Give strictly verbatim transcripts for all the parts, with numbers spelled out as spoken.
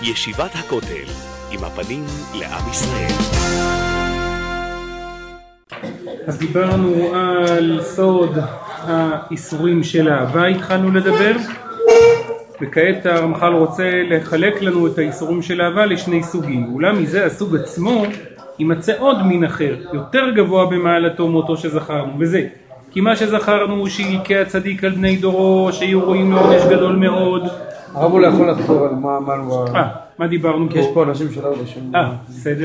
ישיבת הכותל, עם הפנים לעם ישראל. אז דיברנו על סוד האיסורים של האהבה, התחלנו לדבר, וכעת הרמח"ל רוצה לחלק לנו את האיסורים של האהבה לשני סוגים. אולם מזה הסוג עצמו יימצא עוד מין אחר, יותר גבוה במעלתו מאותו שזכרנו, וזה כי מה שזכרנו שילקי הצדיק על בני דורו שיהיו רואים לעונש גדול מאוד. הרב אולי יכול לחזור על מה אמרנו? אה, מה דיברנו פה? כי יש פה אנשים שלא יודעים. אה, בסדר.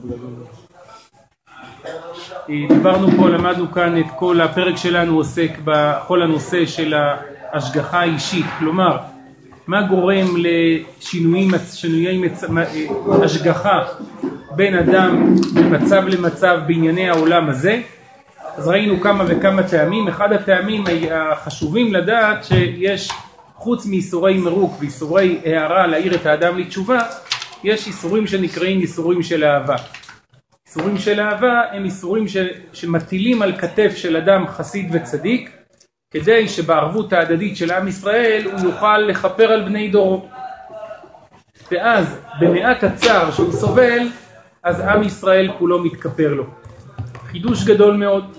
דיברנו פה, למדנו כאן את כל הפרק שלנו עוסק בכל הנושא של ההשגחה האישית, כלומר מה גורם לשינויים, שינויי השגחה בין אדם ממצב למצב בענייני העולם הזה. אז ראינו כמה וכמה טעמים. אחד הטעמים החשובים לדעת שיש חוץ מאיסורי מרוק ואיסורי הערה להעיר את האדם לתשובה, יש איסורים שנקראים איסורים של אהבה. איסורים של אהבה הם איסורים ש... שמטילים על כתף של אדם חסיד וצדיק, כדי שבערבות ההדדית של עם ישראל הוא יוכל לכפר על בני דורו. ואז במעט הצער שהוא סובל, אז עם ישראל כולו מתכפר לו. חידוש גדול מאוד.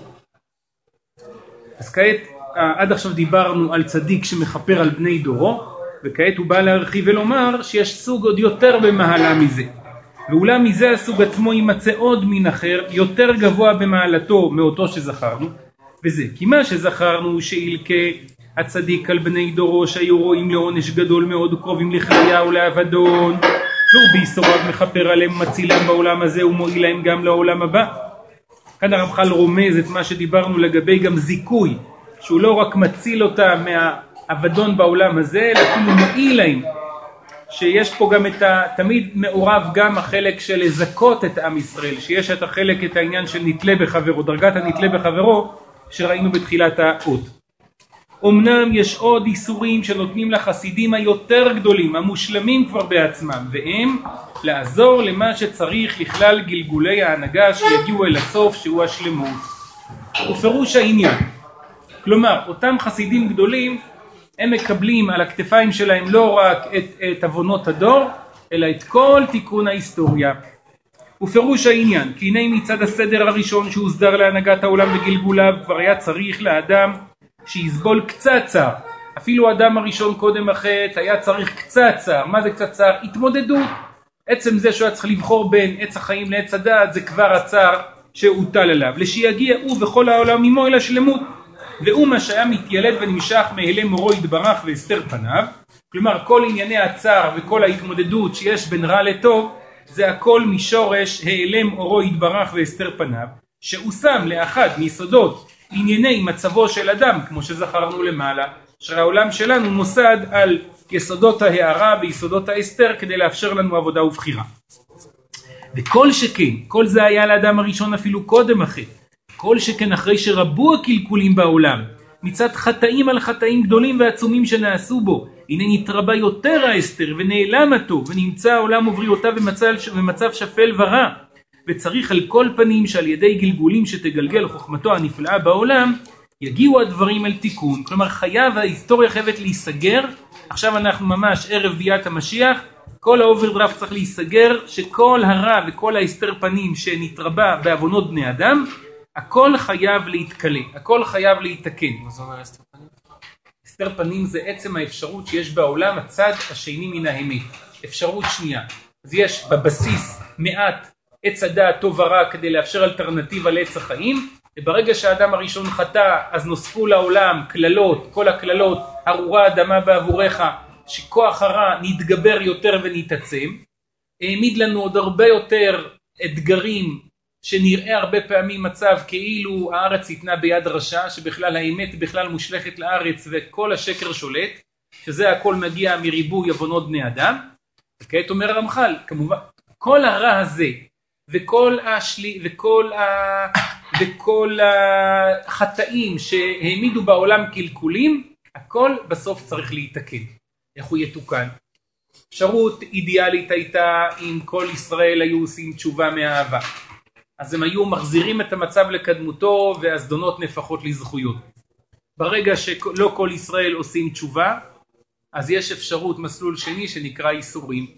אז כעת, עד עכשיו דיברנו על צדיק שמכפר על בני דורו, וכעת הוא בא להרחיב ולומר שיש סוג עוד יותר במעלה מזה. ואולם מזה הסוג עצמו יימצא עוד מין אחר, יותר גבוה במעלתו מאותו שזכרנו, וזה כי מה שזכרנו שילקה הצדיק על בני דורו שהיו רואים לעונש גדול מאוד וקרובים לחיה ולאבדון, והוא ביסוריו מכפר עליהם, מצילם בעולם הזה ומועיל להם גם לעולם הבא. כאן הרמח"ל רומז את מה שדיברנו לגבי גם זיכוי, שהוא לא רק מציל אותם מהאבדון בעולם הזה, אלא אפילו מועיל להם, שיש פה גם את ה... תמיד מעורב גם החלק של לזכות את עם ישראל, שיש את החלק, את העניין של נתלה בחברו, דרגת הנתלה בחברו, שראינו בתחילת האות. אמנם יש עוד איסורים שנותנים לחסידים היותר גדולים, המושלמים כבר בעצמם, והם לעזור למה שצריך לכלל גלגולי ההנהגה שיגיעו אל הסוף שהוא השלמות. ופירוש העניין, כלומר אותם חסידים גדולים הם מקבלים על הכתפיים שלהם לא רק את, את אבונות הדור, אלא את כל תיקון ההיסטוריה. ופירוש העניין, כי הנה מצד הסדר הראשון שהוסדר להנהגת העולם וגלגוליו, כבר היה צריך לאדם שיסבול קצת צער. אפילו האדם הראשון קודם החטא היה צריך קצת צער. מה זה קצת צער? התמודדות. עצם זה שהוא היה צריך לבחור בין עץ החיים לעץ הדעת, זה כבר הצער שהוטל עליו. לשיגיע הוא בכל העולם עמו אל השלמות. והוא מה שהיה מתיילד ונמשך מאלה מורו יתברך והסתר פניו. כלומר כל ענייני הצער וכל ההתמודדות שיש בין רע לטוב, זה הכל משורש העלם אורו יתברך והסתר פניו, שהוא שם לאחד מיסודות ענייני מצבו של אדם, כמו שזכרנו למעלה, שהעולם שלנו נוסד על יסודות ההערה ויסודות ההסתר כדי לאפשר לנו עבודה ובחירה. וכל שכן, כל זה היה לאדם הראשון אפילו קודם אחרי, כל שכן אחרי שרבו הקלקולים בעולם, מצד חטאים על חטאים גדולים ועצומים שנעשו בו, הנה נתרבה יותר ההסתר ונעלם הטוב ונמצא העולם ובריאותיו במצב, במצב שפל ורע. וצריך על כל פנים שעל ידי גלגולים שתגלגל חוכמתו הנפלאה בעולם, יגיעו הדברים אל תיקון. כלומר חייב, ההיסטוריה חייבת להיסגר. עכשיו אנחנו ממש ערב ביאת המשיח, כל האוברדרפט צריך להיסגר, שכל הרע וכל ההסתר פנים שנתרבה בעוונות בני אדם, הכל חייב להתקלה, הכל חייב להתקן. מה זה אומר הסתר פנים? הסתר פנים זה עצם האפשרות שיש בעולם הצד השני מן האמת. אפשרות שנייה. אז יש בבסיס מעט עץ הדעת טוב ורע כדי לאפשר אלטרנטיבה לעץ החיים, וברגע שהאדם הראשון חטא אז נוספו לעולם כללות, כל הכללות, ארורה אדמה בעבורך, שכוח הרע נתגבר יותר ונתעצם, העמיד לנו עוד הרבה יותר אתגרים, שנראה הרבה פעמים מצב כאילו הארץ התנה ביד רשע, שבכלל האמת בכלל מושלכת לארץ וכל השקר שולט, שזה הכל מגיע מריבוי עוונות בני אדם. וכעת אומר הרמח"ל, כמובן, כל הרע הזה, וכל השלי, וכל ה... וכל החטאים שהעמידו בעולם קלקולים, הכל בסוף צריך להתקן. איך הוא יתוקן? אפשרות אידיאלית הייתה אם כל ישראל היו עושים תשובה מהאהבה. אז הם היו מחזירים את המצב לקדמותו והזדונות נפחות לזכויות. ברגע שלא כל ישראל עושים תשובה, אז יש אפשרות מסלול שני שנקרא איסורים.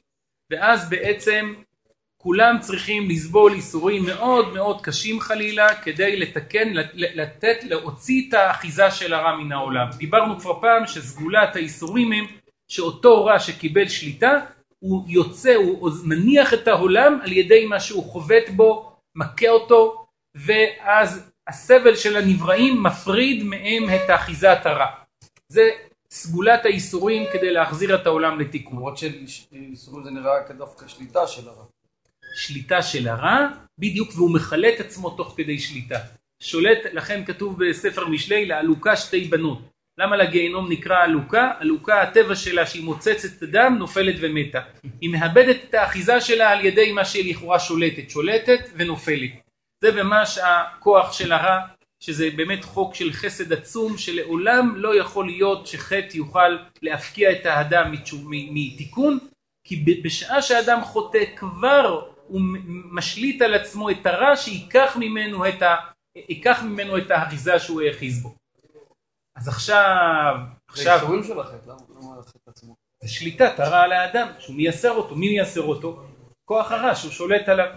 ואז בעצם כולם צריכים לסבול איסורים מאוד מאוד קשים חלילה, כדי לתקן, לתת, להוציא את האחיזה של הרע מן העולם. דיברנו כבר פעם שסגולת האיסורים הם שאותו רע שקיבל שליטה, הוא יוצא, הוא מניח את העולם על ידי מה שהוא חובט בו, מכה אותו, ואז הסבל של הנבראים מפריד מהם את האחיזת הרע. זה סגולת האיסורים כדי להחזיר את העולם לתיקון. למרות שאיסורים זה נראה כדווקא שליטה של הרע. שליטה של הרע, בדיוק, והוא מחלט עצמו תוך כדי שליטה. שולט, לכן כתוב בספר משלי, לעלוקה שתי בנות. למה לגיהנום נקרא עלוקה? עלוקה, הטבע שלה שהיא מוצצת את הדם, נופלת ומתה. היא מאבדת את האחיזה שלה על ידי מה שהיא לכאורה שולטת, שולטת ונופלת. זה ממש הכוח של הרע, שזה באמת חוק של חסד עצום, שלעולם לא יכול להיות שחטא יוכל להפקיע את האדם מתיקון, כי בשעה שהאדם חוטא כבר הוא משליט על עצמו את הרע, שיקח ממנו את, ה... ייקח ממנו את האחיזה שהוא האחיז בו. אז עכשיו, עכשיו... זה איסורים של החטא, למה החטא עצמו? זה שליטת הרע על האדם, שהוא מייסר אותו. מי מייסר אותו? כוח הרע, שהוא שולט עליו.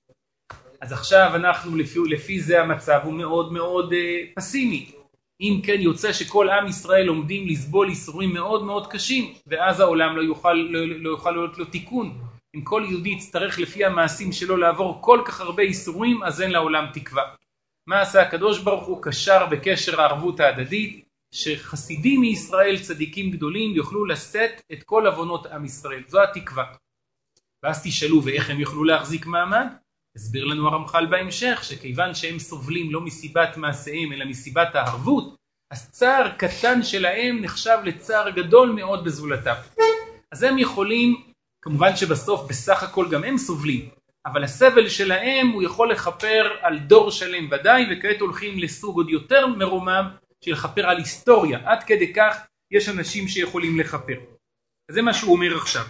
אז עכשיו אנחנו, לפי, לפי זה המצב הוא מאוד מאוד אה, פסימי. אם כן יוצא שכל עם ישראל עומדים לסבול איסורים מאוד מאוד קשים, ואז העולם לא יוכל, לא, לא יוכל להיות לו תיקון. אם כל יהודי יצטרך לפי המעשים שלו לעבור כל כך הרבה איסורים, אז אין לעולם תקווה. מה עשה הקדוש ברוך הוא? קשר בקשר הערבות ההדדית, שחסידים מישראל, צדיקים גדולים, יוכלו לשאת את כל עוונות עם ישראל. זו התקווה. ואז תשאלו, ואיך הם יוכלו להחזיק מעמד? הסביר לנו הרמח"ל בהמשך, שכיוון שהם סובלים לא מסיבת מעשיהם, אלא מסיבת הערבות, אז צער קטן שלהם נחשב לצער גדול מאוד בזולתם. אז הם יכולים, כמובן שבסוף בסך הכל גם הם סובלים, אבל הסבל שלהם הוא יכול לחפר על דור שלם ודאי, וכעת הולכים לסוג עוד יותר מרומם, של לחפר על היסטוריה. עד כדי כך יש אנשים שיכולים לחפר. אז זה מה שהוא אומר עכשיו.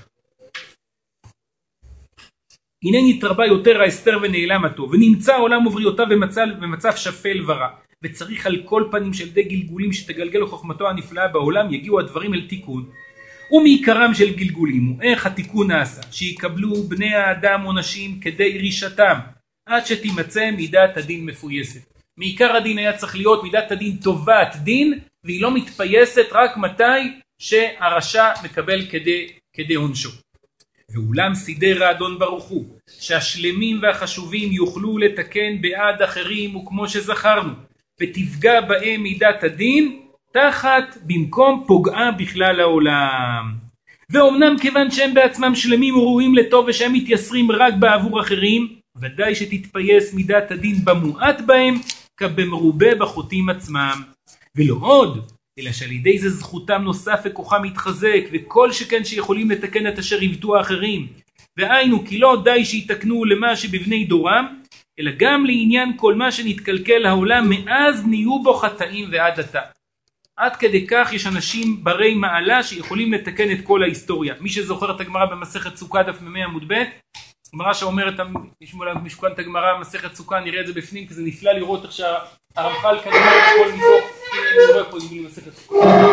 הנה נתרבה יותר ההסתר ונעלם הטוב, ונמצא העולם ובריאותיו במצב, במצב שפל ורע, וצריך על כל פנים של די גלגולים שתגלגל חוכמתו הנפלאה בעולם, יגיעו הדברים אל תיקון. ומעיקרם של גלגולים הוא איך התיקון נעשה, שיקבלו בני האדם עונשים כדי רישתם, עד שתימצא מידת הדין מפויסת. מעיקר הדין היה צריך להיות מידת הדין טובת דין, והיא לא מתפייסת רק מתי שהרשע מקבל כדי, כדי עונשו. ואולם סידר האדון ברוך הוא, שהשלמים והחשובים יוכלו לתקן בעד אחרים, וכמו שזכרנו, ותפגע בהם מידת הדין, תחת במקום פוגעה בכלל העולם. ואומנם כיוון שהם בעצמם שלמים וראויים לטוב, ושהם מתייסרים רק בעבור אחרים, ודאי שתתפייס מידת הדין במועט בהם, כבמרובה בחוטאים עצמם. ולא עוד, אלא שעל ידי זה זכותם נוסף וכוחם מתחזק, וכל שכן שיכולים לתקן את אשר עבדו האחרים. והיינו כי לא די שיתקנו למה שבבני דורם, אלא גם לעניין כל מה שנתקלקל העולם, מאז נהיו בו חטאים ועד עתה. עד כדי כך יש אנשים ברי מעלה שיכולים לתקן את כל ההיסטוריה. מי שזוכר את הגמרא במסכת סוכה דף מאה עמוד ב', גמרא שאומרת, יש מולה משכון את הגמרא במסכת סוכה, נראה את זה בפנים, כי זה נפלא לראות איך שהרמח"ל כאן אומר את הכל מתוך, אני רואה פה עם מסכת סוכה.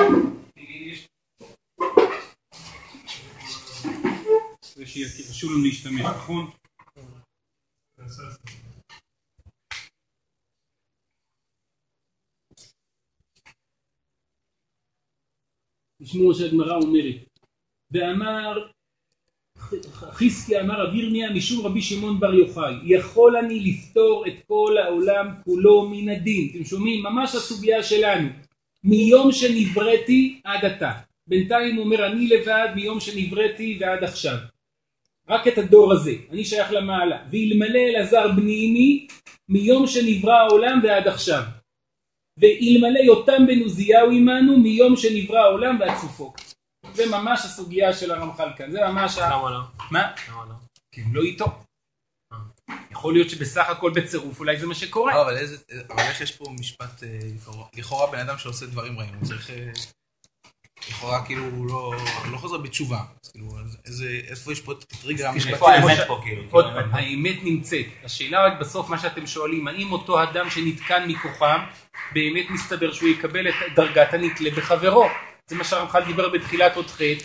ושירשו לנו להשתמש, נכון? תשמעו שהגמרא אומרת, ואמר, חזקיה אמר רבי ירמיה משום רבי שמעון בר יוחאי, יכול אני לפתור את כל העולם כולו מן הדין. אתם שומעים? ממש הסוגיה שלנו. מיום שנבראתי עד עתה. בינתיים הוא אומר אני לבד מיום שנבראתי ועד עכשיו. רק את הדור הזה. אני שייך למעלה. ואלמלא אלעזר בני אמי מיום שנברא העולם ועד עכשיו. ואלמלא יותם בן עוזיהו עמנו מיום שנברא העולם ועד סופו. זה ממש הסוגיה של הרמח"ל כאן. זה ממש... למה לא? מה? למה לא? כי הוא לא איתו. יכול להיות שבסך הכל בצירוף אולי זה מה שקורה. לא, אבל איזה... אבל איך יש פה משפט לכאורה בן אדם שעושה דברים רעים. הוא צריך... לכאורה כאילו הוא לא חוזר בתשובה. כאילו איפה יש פה טריגר המשפטי? איפה האמת פה כאילו? עוד פעם, האמת נמצאת. השאלה רק בסוף מה שאתם שואלים, האם אותו אדם שנתקן מכוחם באמת מסתבר שהוא יקבל את דרגת הנתלה בחברו? זה מה שהרמח"ל דיבר בתחילת עוד חטא,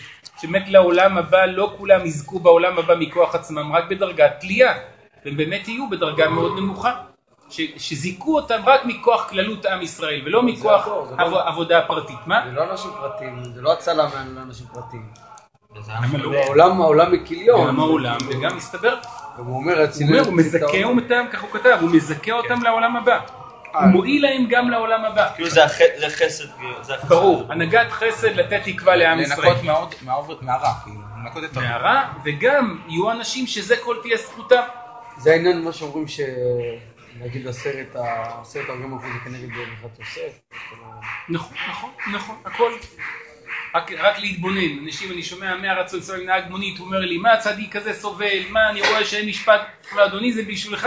שמת לעולם הבא, לא כולם יזכו בעולם הבא מכוח עצמם, רק בדרגת תלייה, והם באמת יהיו בדרגה מאוד נמוכה, ש, שזיקו אותם רק מכוח כללות עם ישראל, ולא מכוח לא, עב, לא, עבודה פרטית. מה? זה לא אנשים פרטיים, זה לא הצלה לאנשים פרטיים. למה לא? העולם, העולם מכיליון. גם העולם, וגם מסתבר. הוא אומר, הוא אומר, הוא מזכה אותם, כך הוא כתב, הוא מזכה אותם לעולם הבא. הוא מועיל להם גם לעולם הבא. כאילו זה החסד. ברור, הנהגת חסד לתת תקווה לעם ישראל. לנקות מהרע, כאילו, לנקות את הרע. מהרע, וגם יהיו אנשים שזה כל תהיה זכותם. זה העניין מה שאומרים ש... נגיד הסרט, הסרט ארבעים אחוז זה כנגד ברכת יוסף. נכון, נכון, נכון, הכל. רק, רק להתבונן, אנשים, אני שומע מהרצון סובל נהג מונית, הוא אומר לי, מה הצדיק כזה סובל, מה אני רואה שאין משפט, אבל אדוני זה בשבילך.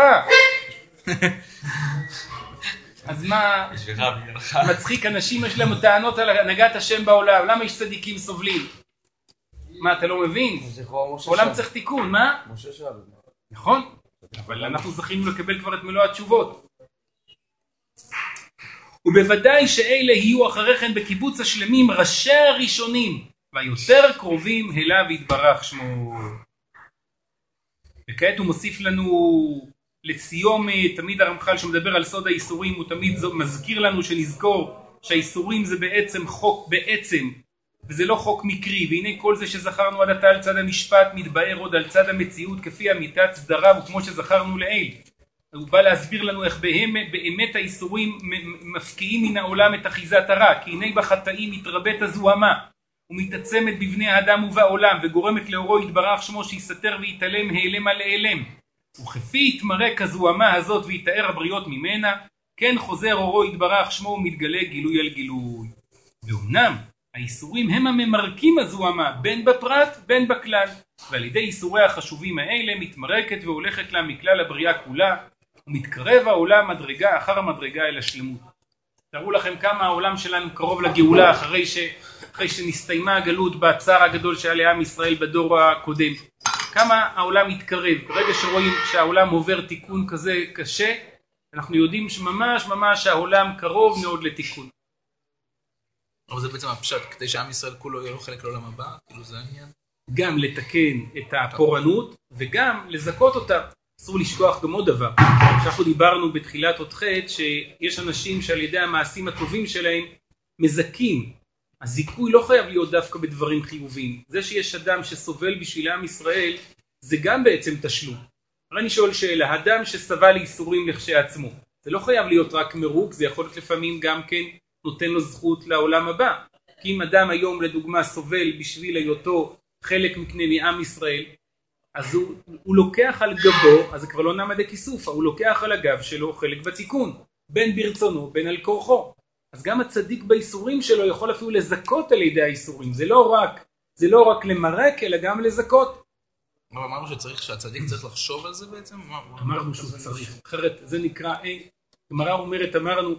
אז מה, מצחיק, אנשים יש להם טענות על הנהגת השם בעולם, למה יש צדיקים סובלים? מה, אתה לא מבין? העולם צריך תיקון, מה? משה שאל. נכון, אבל אנחנו זכינו לקבל כבר את מלוא התשובות. ובוודאי שאלה יהיו אחרי כן בקיבוץ השלמים ראשי הראשונים והיותר קרובים אליו יתברך שמו. וכעת הוא מוסיף לנו לסיום, תמיד הרמח"ל שמדבר על סוד האיסורים הוא תמיד מזכיר לנו שנזכור שהאיסורים זה בעצם חוק בעצם וזה לא חוק מקרי, והנה כל זה שזכרנו עד עתה על צד המשפט מתבאר עוד על צד המציאות כפי אמיתת סדריו וכמו שזכרנו לעיל. הוא בא להסביר לנו איך באמת, באמת האיסורים מפקיעים מן העולם את אחיזת הרע, כי הנה בחטאים מתרבית הזוהמה ומתעצמת בבני האדם ובעולם וגורמת לאורו יתברך שמו שיסתר ויתעלם העלם על העלם. וכפי יתמרק הזוהמה הזאת ויתאר הבריות ממנה, כן חוזר אורו יתברך שמו ומתגלה גילוי על גילוי. ואומנם האיסורים הם הממרקים הזוהמה בין בפרט בין בכלל, ועל ידי איסורי החשובים האלה מתמרקת והולכת לה מכלל הבריאה כולה, ומתקרב העולם מדרגה אחר המדרגה אל השלמות. תראו לכם כמה העולם שלנו קרוב לגאולה אחרי, ש... אחרי שנסתיימה הגלות בצער הגדול שהיה לעם ישראל בדור הקודם. כמה העולם מתקרב. ברגע שרואים שהעולם עובר תיקון כזה קשה, אנחנו יודעים שממש ממש העולם קרוב מאוד לתיקון. אבל זה בעצם הפשט, כדי שעם ישראל כולו יהיה לו חלק לעולם הבא, כאילו זה העניין. גם לתקן את הפורענות וגם לזכות אותה. אסור לשכוח גם עוד דבר. שאנחנו דיברנו בתחילת עוד חטא שיש אנשים שעל ידי המעשים הטובים שלהם מזכים. הזיכוי לא חייב להיות דווקא בדברים חיוביים. זה שיש אדם שסובל בשביל עם ישראל זה גם בעצם תשלום. הרי אני שואל שאלה, אדם שסבל לאיסורים לכשעצמו, זה לא חייב להיות רק מרוק, זה יכול להיות לפעמים גם כן נותן לו זכות לעולם הבא. כי אם אדם היום לדוגמה סובל בשביל היותו חלק מקנה מעם ישראל, אז הוא, הוא לוקח על גבו, אז זה כבר לא נעמד כיסופה, הוא לוקח על הגב שלו חלק בתיקון, בין ברצונו, בין על כורחו. אז גם הצדיק באיסורים שלו יכול אפילו לזכות על ידי האיסורים, זה לא רק, זה לא רק למרק, אלא גם לזכות. אבל אמרנו שצריך, שהצדיק צריך לחשוב על זה בעצם? אמרנו שהוא צריך, אחרת זה נקרא, גמרא אומרת, אמרנו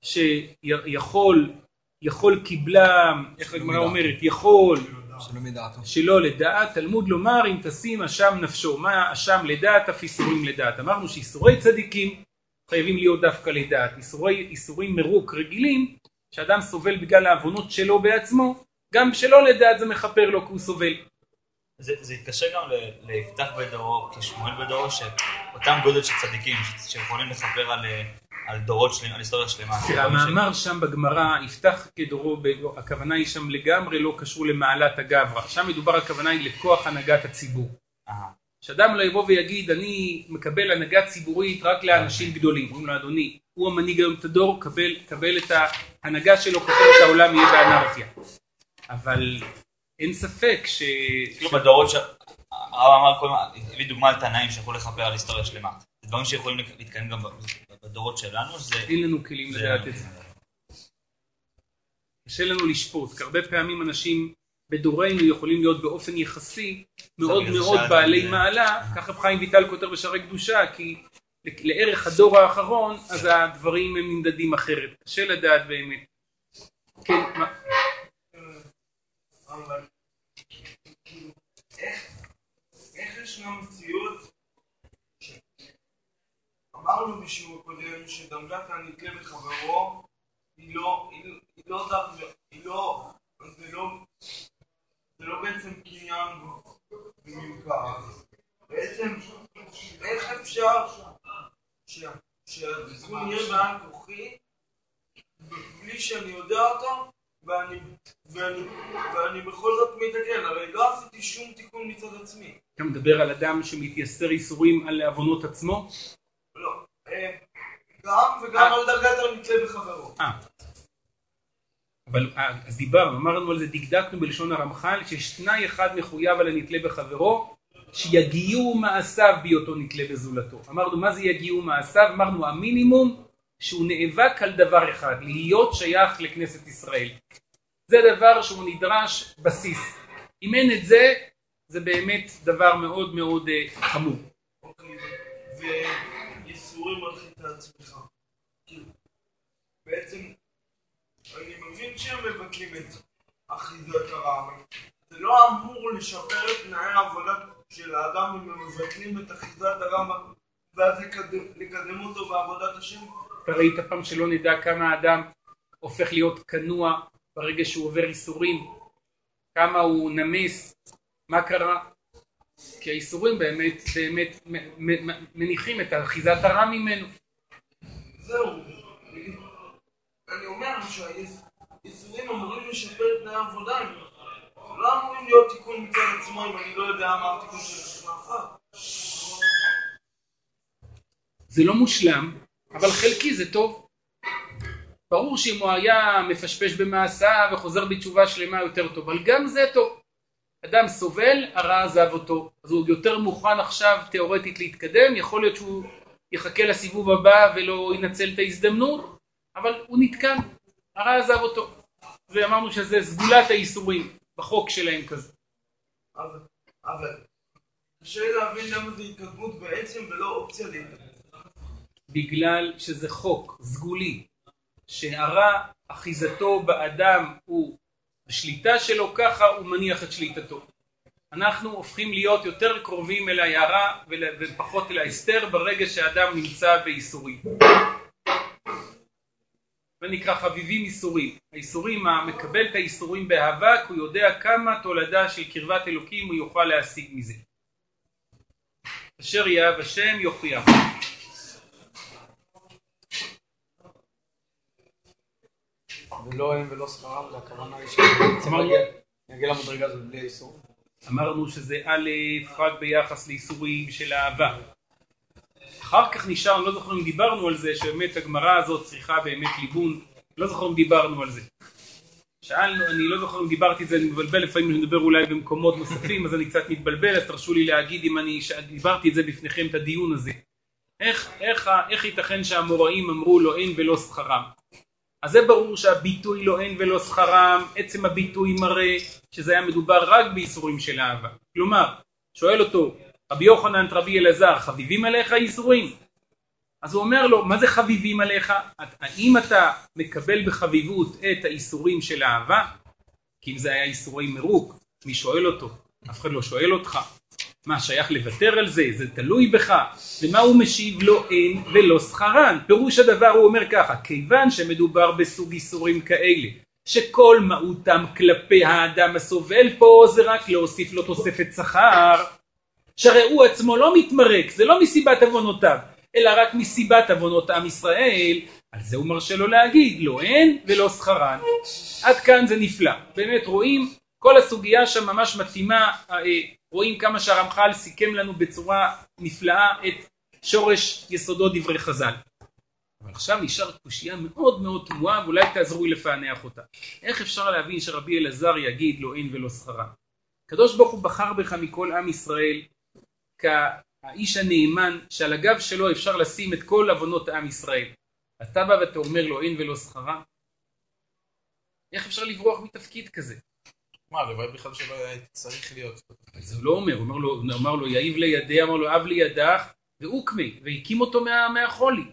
שיכול, יכול קיבלה, איך הגמרא אומרת, יכול, שלא מדעתו. שלא לדעת, תלמוד לומר אם תשים אשם נפשו, מה אשם לדעת אף איסורים לדעת. אמרנו שאיסורי צדיקים חייבים להיות דווקא לדעת, איסורי, איסורים מרוק רגילים, שאדם סובל בגלל העוונות שלו בעצמו, גם שלא לדעת זה מחפר לו כי הוא סובל. זה, זה התקשר גם ליפתח בדורו, כשמואל בדורו, שאותם גודל של צדיקים, שיכולים לחפר על, על דורות שלמים, על היסטוריה שלמה. המאמר שם בגמרא, יפתח כדורו, הכוונה היא שם לגמרי לא קשור למעלת הגברא, שם מדובר הכוונה היא לכוח הנהגת הציבור. שאדם לא יבוא ויגיד, אני מקבל הנהגה ציבורית רק לאנשים גדולים. אומרים לו, אדוני, הוא המנהיג היום את הדור, קבל, קבל את ההנהגה שלו, כפר את העולם יהיה באנרכיה. אבל אין ספק ש... כאילו בדורות ש... הרב אמר קודם, הביא דוגמה על תנאים שיכול לחפר על היסטוריה שלמה. זה דברים שיכולים להתקיים גם בדורות שלנו, זה... אין לנו כלים לדעת את זה. קשה לנו לשפוט, כי הרבה פעמים אנשים בדורנו יכולים להיות באופן יחסי מאוד מאוד בעלי מעלה, ככה חיים ויטל כותב בשערי קדושה, כי לערך הדור האחרון, אז הדברים הם נמדדים אחרת. קשה לדעת באמת. כן, מה? איך ישנה מציאות? אמרנו בשיעור הקודם שדרגת הנקלה בחברו היא לא, היא לא דרגה, היא לא, זה לא, זה לא בעצם קניין וממכר. בעצם, איך אפשר שהתיקון יהיה בעל כוחי בלי שאני יודע אותו ואני, ואני, ואני בכל זאת מתקן, הרי לא עשיתי שום תיקון מצד עצמי. אתה מדבר על אדם שמתייסר איסורים על עוונות עצמו? לא, גם וגם על דרגת הנתלה בחברו. אה. אבל אז דיברנו, אמרנו על זה, דקדקנו בלשון הרמח"ל, שיש תנאי אחד מחויב על הנתלה בחברו, שיגיעו מעשיו בהיותו נתלה בזולתו. אמרנו, מה זה יגיעו מעשיו? אמרנו, המינימום שהוא נאבק על דבר אחד, להיות שייך לכנסת ישראל. זה דבר שהוא נדרש בסיס. אם אין את זה, זה באמת דבר מאוד מאוד uh, חמור. אוקיי, וייסורים על חטא עצמך. בעצם, אני מבין שהם מבטלים את אחיזת הרע, אבל זה לא אמור לשפר את תנאי העבודה של האדם אם הם מבטלים את אחיזת הרע ואז לקדם, לקדם אותו בעבודת השם. אתה ראית פעם שלא נדע כמה האדם הופך להיות כנוע ברגע שהוא עובר איסורים, כמה הוא נמס, מה קרה? כי האיסורים באמת, באמת מניחים את אחיזת הרע ממנו. זהו, אני אומר שהאיסורים אמורים לשפר את תנאי העבודה, הם לא אמורים להיות תיקון מצד עצמו אם אני לא יודע מה התיקון של השמחה. זה לא מושלם, אבל חלקי זה טוב. ברור שאם הוא היה מפשפש במעשה וחוזר בתשובה שלמה יותר טוב, אבל גם זה טוב. אדם סובל, הרע עזב אותו, אז הוא יותר מוכן עכשיו תיאורטית להתקדם, יכול להיות שהוא יחכה לסיבוב הבא ולא ינצל את ההזדמנות, אבל הוא נתקן, הרע עזב אותו. ואמרנו שזה סגולת האיסורים בחוק שלהם כזה. אבל, אבל, קשה להבין למה זה התקדמות בעצם ולא אופציה להתקדמות. בגלל שזה חוק סגולי, שהרע אחיזתו באדם הוא בשליטה שלו, ככה הוא מניח את שליטתו. אנחנו הופכים להיות יותר קרובים אל הרע ופחות אל ההסתר ברגע שהאדם נמצא באיסורים. זה נקרא חביבים איסורים. האיסורים, המקבל את האיסורים באהבה, הוא יודע כמה תולדה של קרבת אלוקים הוא יוכל להשיג מזה. אשר יאהב השם יוכיח. ולא הם ולא שכרם, זה הכוונה היא שנגיע למדרגה הזאת בלי האיסור. אמרנו שזה א' רק ביחס לאיסורים של אהבה. אחר כך נשאר, אני לא זוכר אם דיברנו על זה, שבאמת הגמרא הזאת צריכה באמת ליבון, לא זוכר אם דיברנו על זה. שאלנו, אני לא זוכר אם דיברתי את זה, אני מבלבל לפעמים לדבר אולי במקומות נוספים, אז אני קצת מתבלבל, אז תרשו לי להגיד אם אני דיברתי את זה בפניכם את הדיון הזה. איך, איך, איך ייתכן שהאמוראים אמרו לא אין ולא שכרם? אז זה ברור שהביטוי לא אין ולא שכרם, עצם הביטוי מראה שזה היה מדובר רק באיסורים של אהבה. כלומר, שואל אותו, רבי יוחנן רבי אלעזר, חביבים עליך איסורים? אז הוא אומר לו, מה זה חביבים עליך? האם אתה מקבל בחביבות את האיסורים של אהבה? כי אם זה היה איסורי מרוק, מי שואל אותו? אף אחד לא שואל אותך. מה, שייך לוותר על זה? זה תלוי בך. ומה הוא משיב? לא אין ולא שכרן. פירוש הדבר הוא אומר ככה, כיוון שמדובר בסוג איסורים כאלה, שכל מהותם כלפי האדם הסובל פה זה רק להוסיף לו תוספת שכר, שהרי הוא עצמו לא מתמרק, זה לא מסיבת עוונותיו, אלא רק מסיבת עוונות עם ישראל, על זה הוא מרשה לו להגיד, לא אין ולא שכרן. עד כאן זה נפלא. באמת רואים, כל הסוגיה שם ממש מתאימה, רואים כמה שהרמח"ל סיכם לנו בצורה נפלאה את שורש יסודות דברי חז"ל. אבל עכשיו נשאר קושיה מאוד מאוד תמוהה, ואולי תעזרו לי לפענח אותה. איך אפשר להבין שרבי אלעזר יגיד לא אין ולא שכרן? הקדוש ברוך הוא בחר בך מכל עם ישראל, כאיש הנאמן שעל הגב שלו אפשר לשים את כל עוונות עם ישראל. אתה בא ואתה אומר לו אין ולא שכרן? איך אפשר לברוח מתפקיד כזה? מה, לבד בכלל שלא היה צריך להיות. זה לא אומר, הוא אומר לו, הוא אמר לו יאיב לידי, אמר לו אב לידך, ואוקמי, והקים אותו מה, מהחולי.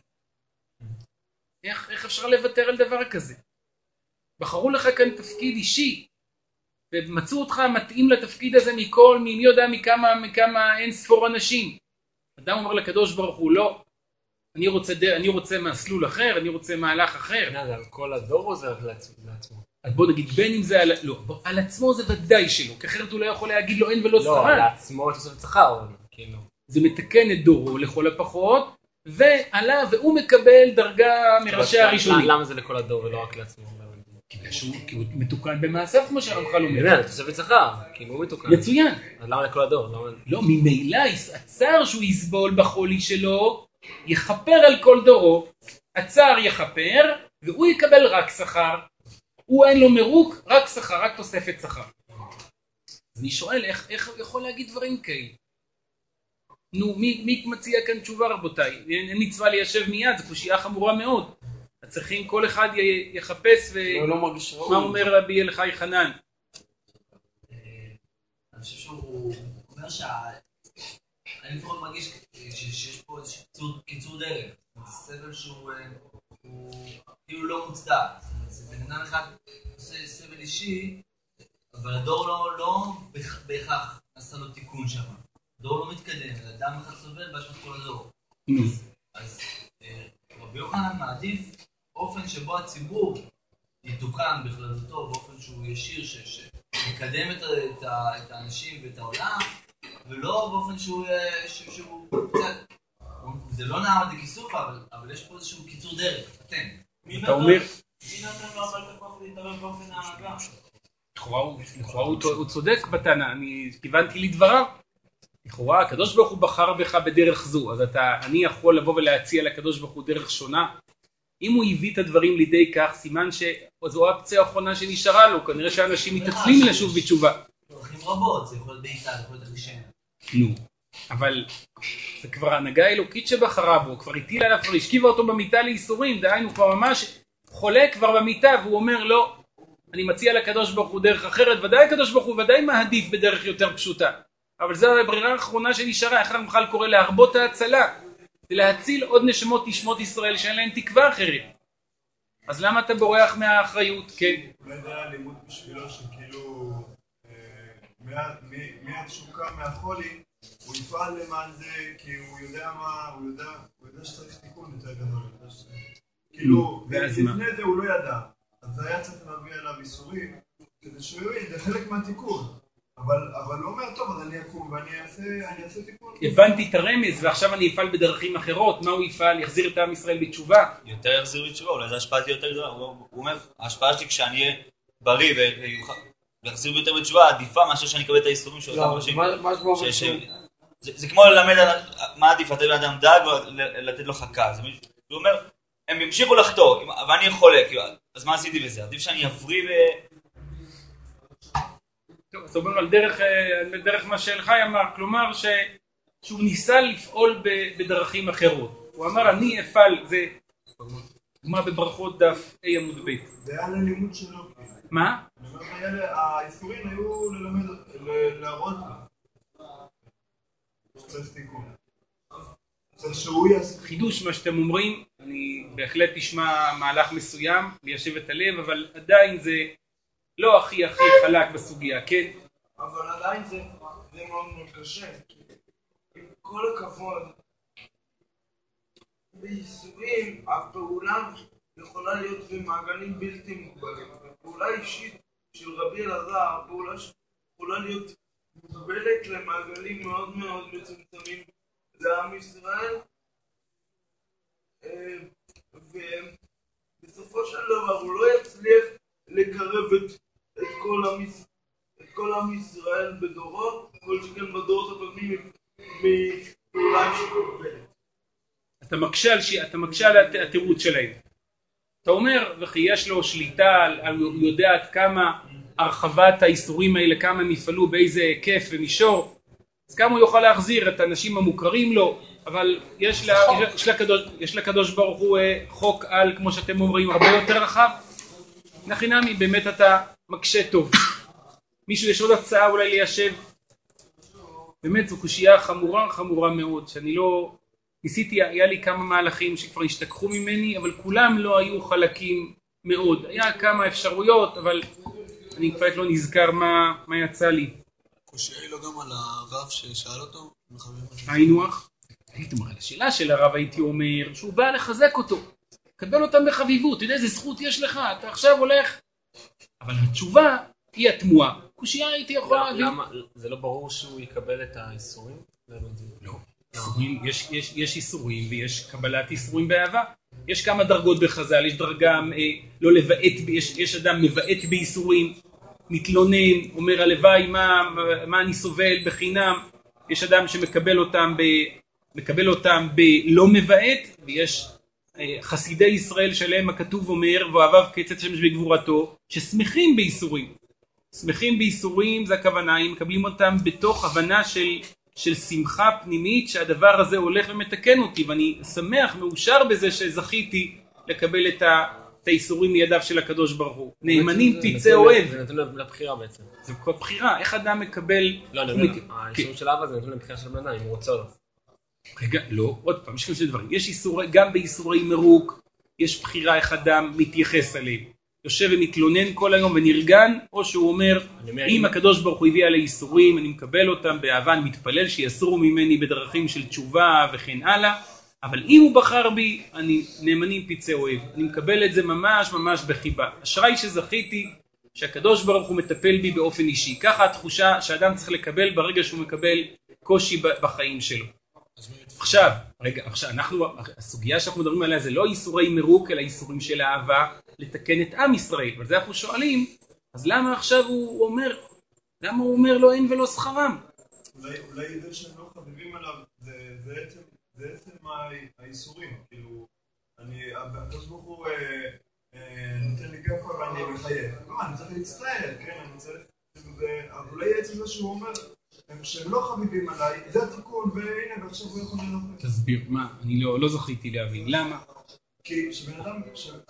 איך, איך אפשר לוותר על דבר כזה? בחרו לך כאן תפקיד אישי, ומצאו אותך מתאים לתפקיד הזה מכל, מי יודע מכמה, מכמה אין ספור אנשים. אדם אומר לקדוש ברוך הוא, לא, אני רוצה, אני רוצה מסלול אחר, אני רוצה מהלך אחר. זה על כל הדור או זה לעצמו? אז בוא נגיד, בין אם זה על, לא, בוא, על עצמו זה ודאי שלא, כי אחרת הוא לא יכול להגיד לו אין ולא שכר. לא, על עצמו תוספת שכר, כאילו. זה מתקן את דורו לכל הפחות, ועלה, והוא מקבל דרגה מראשי הראשונים. למה זה לכל הדור ולא רק לעצמו? כי הוא מתוקן במעשיו, כמו שהרמח"ל אומר. באמת, תוספת שכר, כאילו הוא מתוקן. מצוין. אז למה לכל הדור? לא, ממילא הצער שהוא יסבול בחולי שלו, יכפר על כל דורו, הצער יכפר, והוא יקבל רק שכר. הוא אין לו מרוק, רק שכר, רק תוספת שכר. אז אני שואל, איך, איך הוא יכול להגיד דברים כאלה? נו, מי, מי מציע כאן תשובה רבותיי? אין מצווה ליישב מיד, זו קושייה חמורה מאוד. צריכים כל אחד יחפש ו... לא מרגיש ראוי. מה אומר רבי אלחי חנן? אני חושב שהוא אומר שה... אני לפחות מרגיש שיש פה איזשהו קיצור דרך. סבל שהוא כאילו לא מוצדק. זה בן אדם אחד עושה סבל אישי, אבל הדור לא בהכרח עשה לו תיקון שם. הדור לא מתקדם, אדם אחד סובל באשמת כל הדור. אז רבי יוחנן מעדיף אופן שבו הציבור יתוקן בכללותו, באופן שהוא ישיר, שיקדם את, את, את האנשים ואת העולם, ולא באופן שהוא, שהוא קצת, זה לא נעמד לכיסוף, אבל, אבל יש פה איזשהו קיצור דרך, אתם. אתה אומר... מי נתן לו אבל תקוף להתערב באופן ההנהגה? לכאורה הוא צודק בטענה, אני כיוונתי לדבריו. לכאורה הקדוש ברוך הוא בחר בך בדרך זו, אז אתה, אני יכול לבוא ולהציע לקדוש ברוך הוא דרך שונה. אם הוא הביא את הדברים לידי כך, סימן שזו האופציה האחרונה שנשארה לו, כנראה שאנשים מתעצלים לשוב בתשובה. דרכים רבות, זה יכול להיות בעיטה, זה יכול להיות אחישם. נו, אבל זה כבר הנהגה האלוקית שבחרה בו, כבר הטילה עליו, כבר השכיבה אותו במיטה לייסורים, דהיינו כבר ממש חולה כבר במיטה, והוא אומר לא, אני מציע לקדוש ברוך הוא דרך אחרת, ודאי הקדוש ברוך הוא ודאי מעדיף בדרך יותר פשוטה. אבל זו הברירה האחרונה שנשארה, איך הרמח"ל קורא להרבות ההצלה, זה להציל עוד נשמות נשמות ישראל שאין להן תקווה אחרת. אז למה אתה בורח מהאחריות? כן. אולי זה הלימוד בשבילו שכאילו מיד שהוא קם מהחולי, הוא יפעל למען זה כי הוא יודע מה, הוא יודע, הוא יודע שצריך תיקון יותר גדול. כאילו, לפני זה הוא לא ידע, אז זה היה צריך להביא עליו איסורים, כדי שהוא יהיה, זה חלק מהתיקון. אבל, אבל לא אומר, טוב, אז אני אקום ואני אעשה, אני אעשה תיקון. הבנתי את הרמז, ועכשיו אני אפעל בדרכים אחרות. מה הוא יפעל? יחזיר את עם ישראל בתשובה? יותר יחזיר בתשובה, אולי זו השפעה יותר גדולה. הוא אומר, ההשפעה שלי כשאני אהיה בריא ויחזיר יותר בתשובה, עדיפה מאשר שאני אקבל את האיסורים של אותם אנשים. זה כמו ללמד מה עדיף, לתת לאדם דג או לתת לו חכה. הוא אומר, הם ימשיכו לחתור, ואני יכול, אז מה עשיתי בזה? עדיף שאני אבריא ו... טוב, זאת אומרת, על דרך, דרך מה שאלחי אמר, כלומר ש, שהוא ניסה לפעול בדרכים אחרות. הוא אמר, אני אפעל, זה דוגמה בברכות דף A עמוד ב'. זה היה ללימוד שלו. מה? האיסורים היו ללמד, להראות לו. שצריך תיקון. צריך שהוא יעשה. חידוש מה שאתם אומרים, אני בהחלט אשמע מהלך מסוים, ליישב את הלב, אבל עדיין זה... לא הכי הכי חלק בסוגיה, כן? אבל עדיין זה, זה מאוד מאוד קשה. עם כל הכבוד, בייסורים, הפעולה יכולה להיות במעגלים בלתי מוגבלים. הפעולה אישית של רבי אלעזר, הפעולה יכולה להיות מוגבלת למעגלים מאוד מאוד מצומצמים לעם ישראל. ובסופו של דבר הוא לא יצליח לקרב את את כל עם, את כל עם ישראל בדורות, כל שכן בדורות הקודמים מפעולה שמקבלת. אתה מקשה על, ש... אתה מקשה על התירוץ שלהם. אתה אומר, וכי יש לו שליטה, על... הוא יודע עד כמה הרחבת האיסורים האלה, כמה הם יפעלו, באיזה היקף ומישור, אז כמה הוא יוכל להחזיר את האנשים המוכרים לו, אבל יש, לה... יש, לקדוש... יש לקדוש ברוך הוא חוק על, כמו שאתם אומרים, הרבה יותר רחב. נחינמי, באמת אתה מקשה טוב. מישהו יש עוד הצעה אולי ליישב? באמת זו קושייה חמורה חמורה מאוד, שאני לא... ניסיתי, היה לי כמה מהלכים שכבר השתכחו ממני, אבל כולם לא היו חלקים מאוד. היה כמה אפשרויות, אבל אני כבר לא נזכר מה, מה יצא לי. קושייה היא לו גם על הרב ששאל אותו? היינו-אח? הייתי אומר, על השאלה של הרב הייתי אומר שהוא בא לחזק אותו. קבל אותם בחביבות, אתה יודע איזה זכות יש לך, אתה עכשיו הולך אבל התשובה היא התמוהה. קושייה הייתי יכול להבין. למה? זה לא ברור שהוא יקבל את האיסורים? לא. איסורים, יש, יש, יש איסורים ויש קבלת איסורים באהבה. יש כמה דרגות בחז"ל, יש דרגה אה, לא לבעט, יש, יש אדם מבעט באיסורים, מתלונן, אומר הלוואי מה, מה אני סובל בחינם. יש אדם שמקבל אותם, ב, מקבל אותם בלא מבעט, ויש אה, חסידי ישראל שלהם הכתוב אומר, ואוהביו קצת שמש בגבורתו, ששמחים באיסורים. שמחים באיסורים זה הכוונה, הם מקבלים אותם בתוך הבנה של, של שמחה פנימית שהדבר הזה הולך ומתקן אותי, ואני שמח, מאושר בזה שזכיתי לקבל את, ה, את האיסורים מידיו של הקדוש ברוך הוא. נאמנים פצעי אוהב. זה נתון לבחירה בעצם. זה כל בחירה, איך אדם מקבל... לא, אני אומר, האיסורים של אבא זה נתון לבחירה של בן אדם, אם הוא רוצה לו. רגע, לא, עוד פעם, יש כאן שני דברים. יש איסורי, גם באיסורי מרוק, יש בחירה איך אדם מתייחס עליהם. יושב ומתלונן כל היום ונרגן, או שהוא אומר, אם הקדוש ברוך הוא הביא עלי איסורים, אני מקבל אותם באהבה, אני מתפלל שיסורו ממני בדרכים של תשובה וכן הלאה, אבל אם הוא בחר בי, אני נאמנים פצעי אוהב. אני מקבל את זה ממש ממש בחיבה. אשרי שזכיתי שהקדוש ברוך הוא מטפל בי באופן אישי. ככה התחושה שאדם צריך לקבל ברגע שהוא מקבל קושי בחיים שלו. עכשיו, רגע, עכשיו, אנחנו, הסוגיה שאנחנו מדברים עליה זה לא איסורי מרוק, אלא איסורים של אהבה לתקן את עם ישראל. אבל זה אנחנו שואלים, אז למה עכשיו הוא אומר, למה הוא אומר לא אין ולא שכרם? אולי, אולי זה שהם לא חביבים עליו, זה, זה עצם, זה עצם האיסורים. כאילו, אני, הקדוש ברוך הוא אה, אה, נותן לי כפה ואני מחייב. לא, אני צריך להצטער, כן, אני צריך, אבל אולי עצם זה שהוא אומר, שהם לא חביבים עליי, זה התיקון, והנה, ועכשיו הוא יכול לנופף. תסביר, מה? אני לא, לא זכיתי להבין. למה? כי שבן אדם,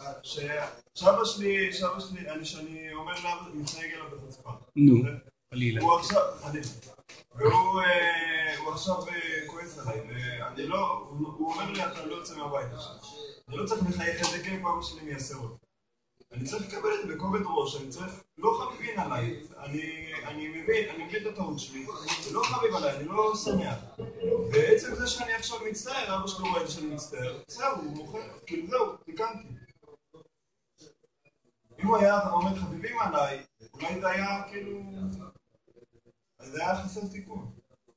ששאבא שלי, שאבא שלי, אני שאני אומר לה, מתנהג אליו בחוצפה. נו, חלילה. הוא עכשיו, אני, והוא עכשיו כועס עליי, ואני לא, הוא אומר לי, אתה לא יוצא מהבית עכשיו. אני לא צריך לחייך את זה, כן, אבא שלי מייסר אותי. אני צריך לקבל את זה בכובד ראש, אני צריך, לא חביבין עליי, אני, אני מבין, אני מבין את הטעות שלי, זה לא חביב עליי, אני לא שמח. בעצם זה שאני עכשיו מצטער, אבא שלי רואה את זה שאני מצטער, זהו, הוא מוכר, כאילו זהו, תיקנתי. אם הוא היה אומר חביבים עליי, אולי זה היה כאילו, זה היה חסר תיקון.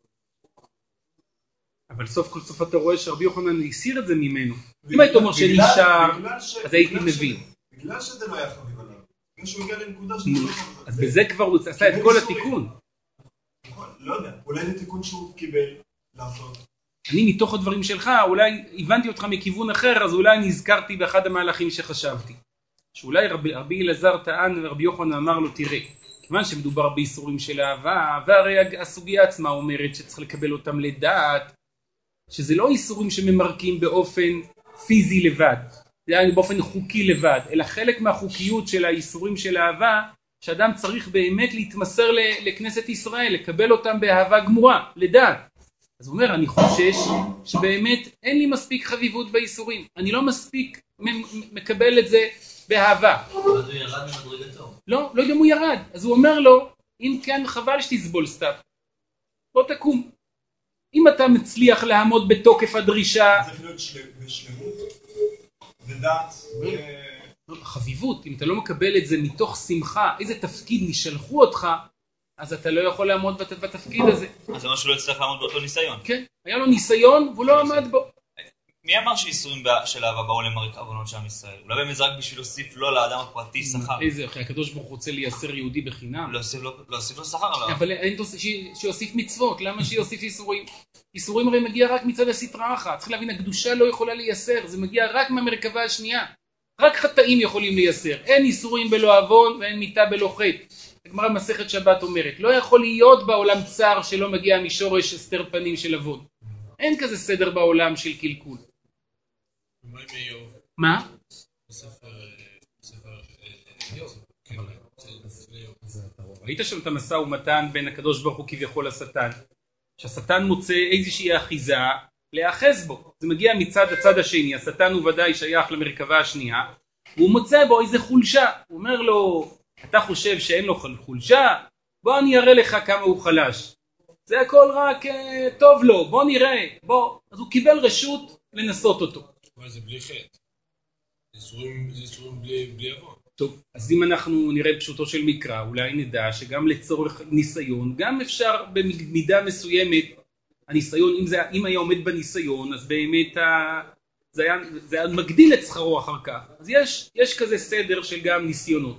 אבל סוף כל סוף אתה רואה שרבי יוחנן הסיר את זה ממנו. אם היית אומר שנשאר, אז הייתי מבין. בגלל שזה לא היה חביב עליו, בגלל שהוא הגיע לנקודה שזה לא חביב עליו. אז בזה כבר הוא עשה את כל התיקון. לא יודע, אולי זה תיקון שהוא קיבל לעשות. אני מתוך הדברים שלך, אולי הבנתי אותך מכיוון אחר, אז אולי נזכרתי באחד המהלכים שחשבתי. שאולי רבי אלעזר טען ורבי יוחנן אמר לו, תראה, כיוון שמדובר באיסורים של אהבה, והרי הסוגיה עצמה אומרת שצריך לקבל אותם לדעת, שזה לא איסורים שממרקים באופן פיזי לבד. זה היה באופן חוקי לבד, אלא חלק מהחוקיות של האיסורים של אהבה, שאדם צריך באמת להתמסר לכנסת ישראל, לקבל אותם באהבה גמורה, לדעת. אז הוא אומר, אני חושש שבאמת אין לי מספיק חביבות באיסורים, אני לא מספיק מקבל את זה באהבה. אז הוא ירד ממדרגתו. לא, לא יודע אם הוא ירד. אז הוא אומר לו, אם כן חבל שתסבול סתיו, בוא תקום. אם אתה מצליח לעמוד בתוקף הדרישה... צריך להיות בשלמות. ודעת, חביבות, אם אתה לא מקבל את זה מתוך שמחה, איזה תפקיד נשלחו אותך, אז אתה לא יכול לעמוד בתפקיד הזה. אז זה מה שהוא לא יצטרך לעמוד באותו ניסיון. כן, היה לו ניסיון והוא לא עמד בו. מי אמר שאיסורים של אהבה באו למרק עוונות של עם ישראל? אולי באמת זה רק בשביל להוסיף לו לאדם הפרטי שכר. איזה, אחרי הקדוש ברוך הוא רוצה לייסר יהודי בחינם. להוסיף לו שכר עליו. אבל אין שיוסיף מצוות, למה שיוסיף איסורים? איסורים הרי מגיע רק מצד הסטרה אחת. צריך להבין, הקדושה לא יכולה לייסר, זה מגיע רק מהמרכבה השנייה. רק חטאים יכולים לייסר. אין איסורים בלא עוון ואין מיתה בלא חטא. הגמרא במסכת שבת אומרת, לא יכול להיות בעולם צער שלא מגיע משורש הסתר פנים של עוון. אין כזה סדר בעולם של קלקול. מה? בספר איוב. ראית שם את המשא ומתן בין הקדוש ברוך הוא כביכול לשטן, שהשטן מוצא איזושהי אחיזה להאחז בו. זה מגיע מצד הצד השני, השטן הוא ודאי שייך למרכבה השנייה, והוא מוצא בו איזה חולשה. הוא אומר לו, אתה חושב שאין לו חולשה? בוא אני אראה לך כמה הוא חלש. זה הכל רק טוב לו, בוא נראה, בוא. אז הוא קיבל רשות לנסות אותו. אבל זה בלי חטא. זה איסורים בלי עוון. טוב, אז אם אנחנו נראה פשוטו של מקרא, אולי נדע שגם לצורך ניסיון, גם אפשר במידה מסוימת, הניסיון, אם, זה, אם היה עומד בניסיון, אז באמת ה, זה, היה, זה היה מגדיל את שכרו אחר כך. אז יש, יש כזה סדר של גם ניסיונות.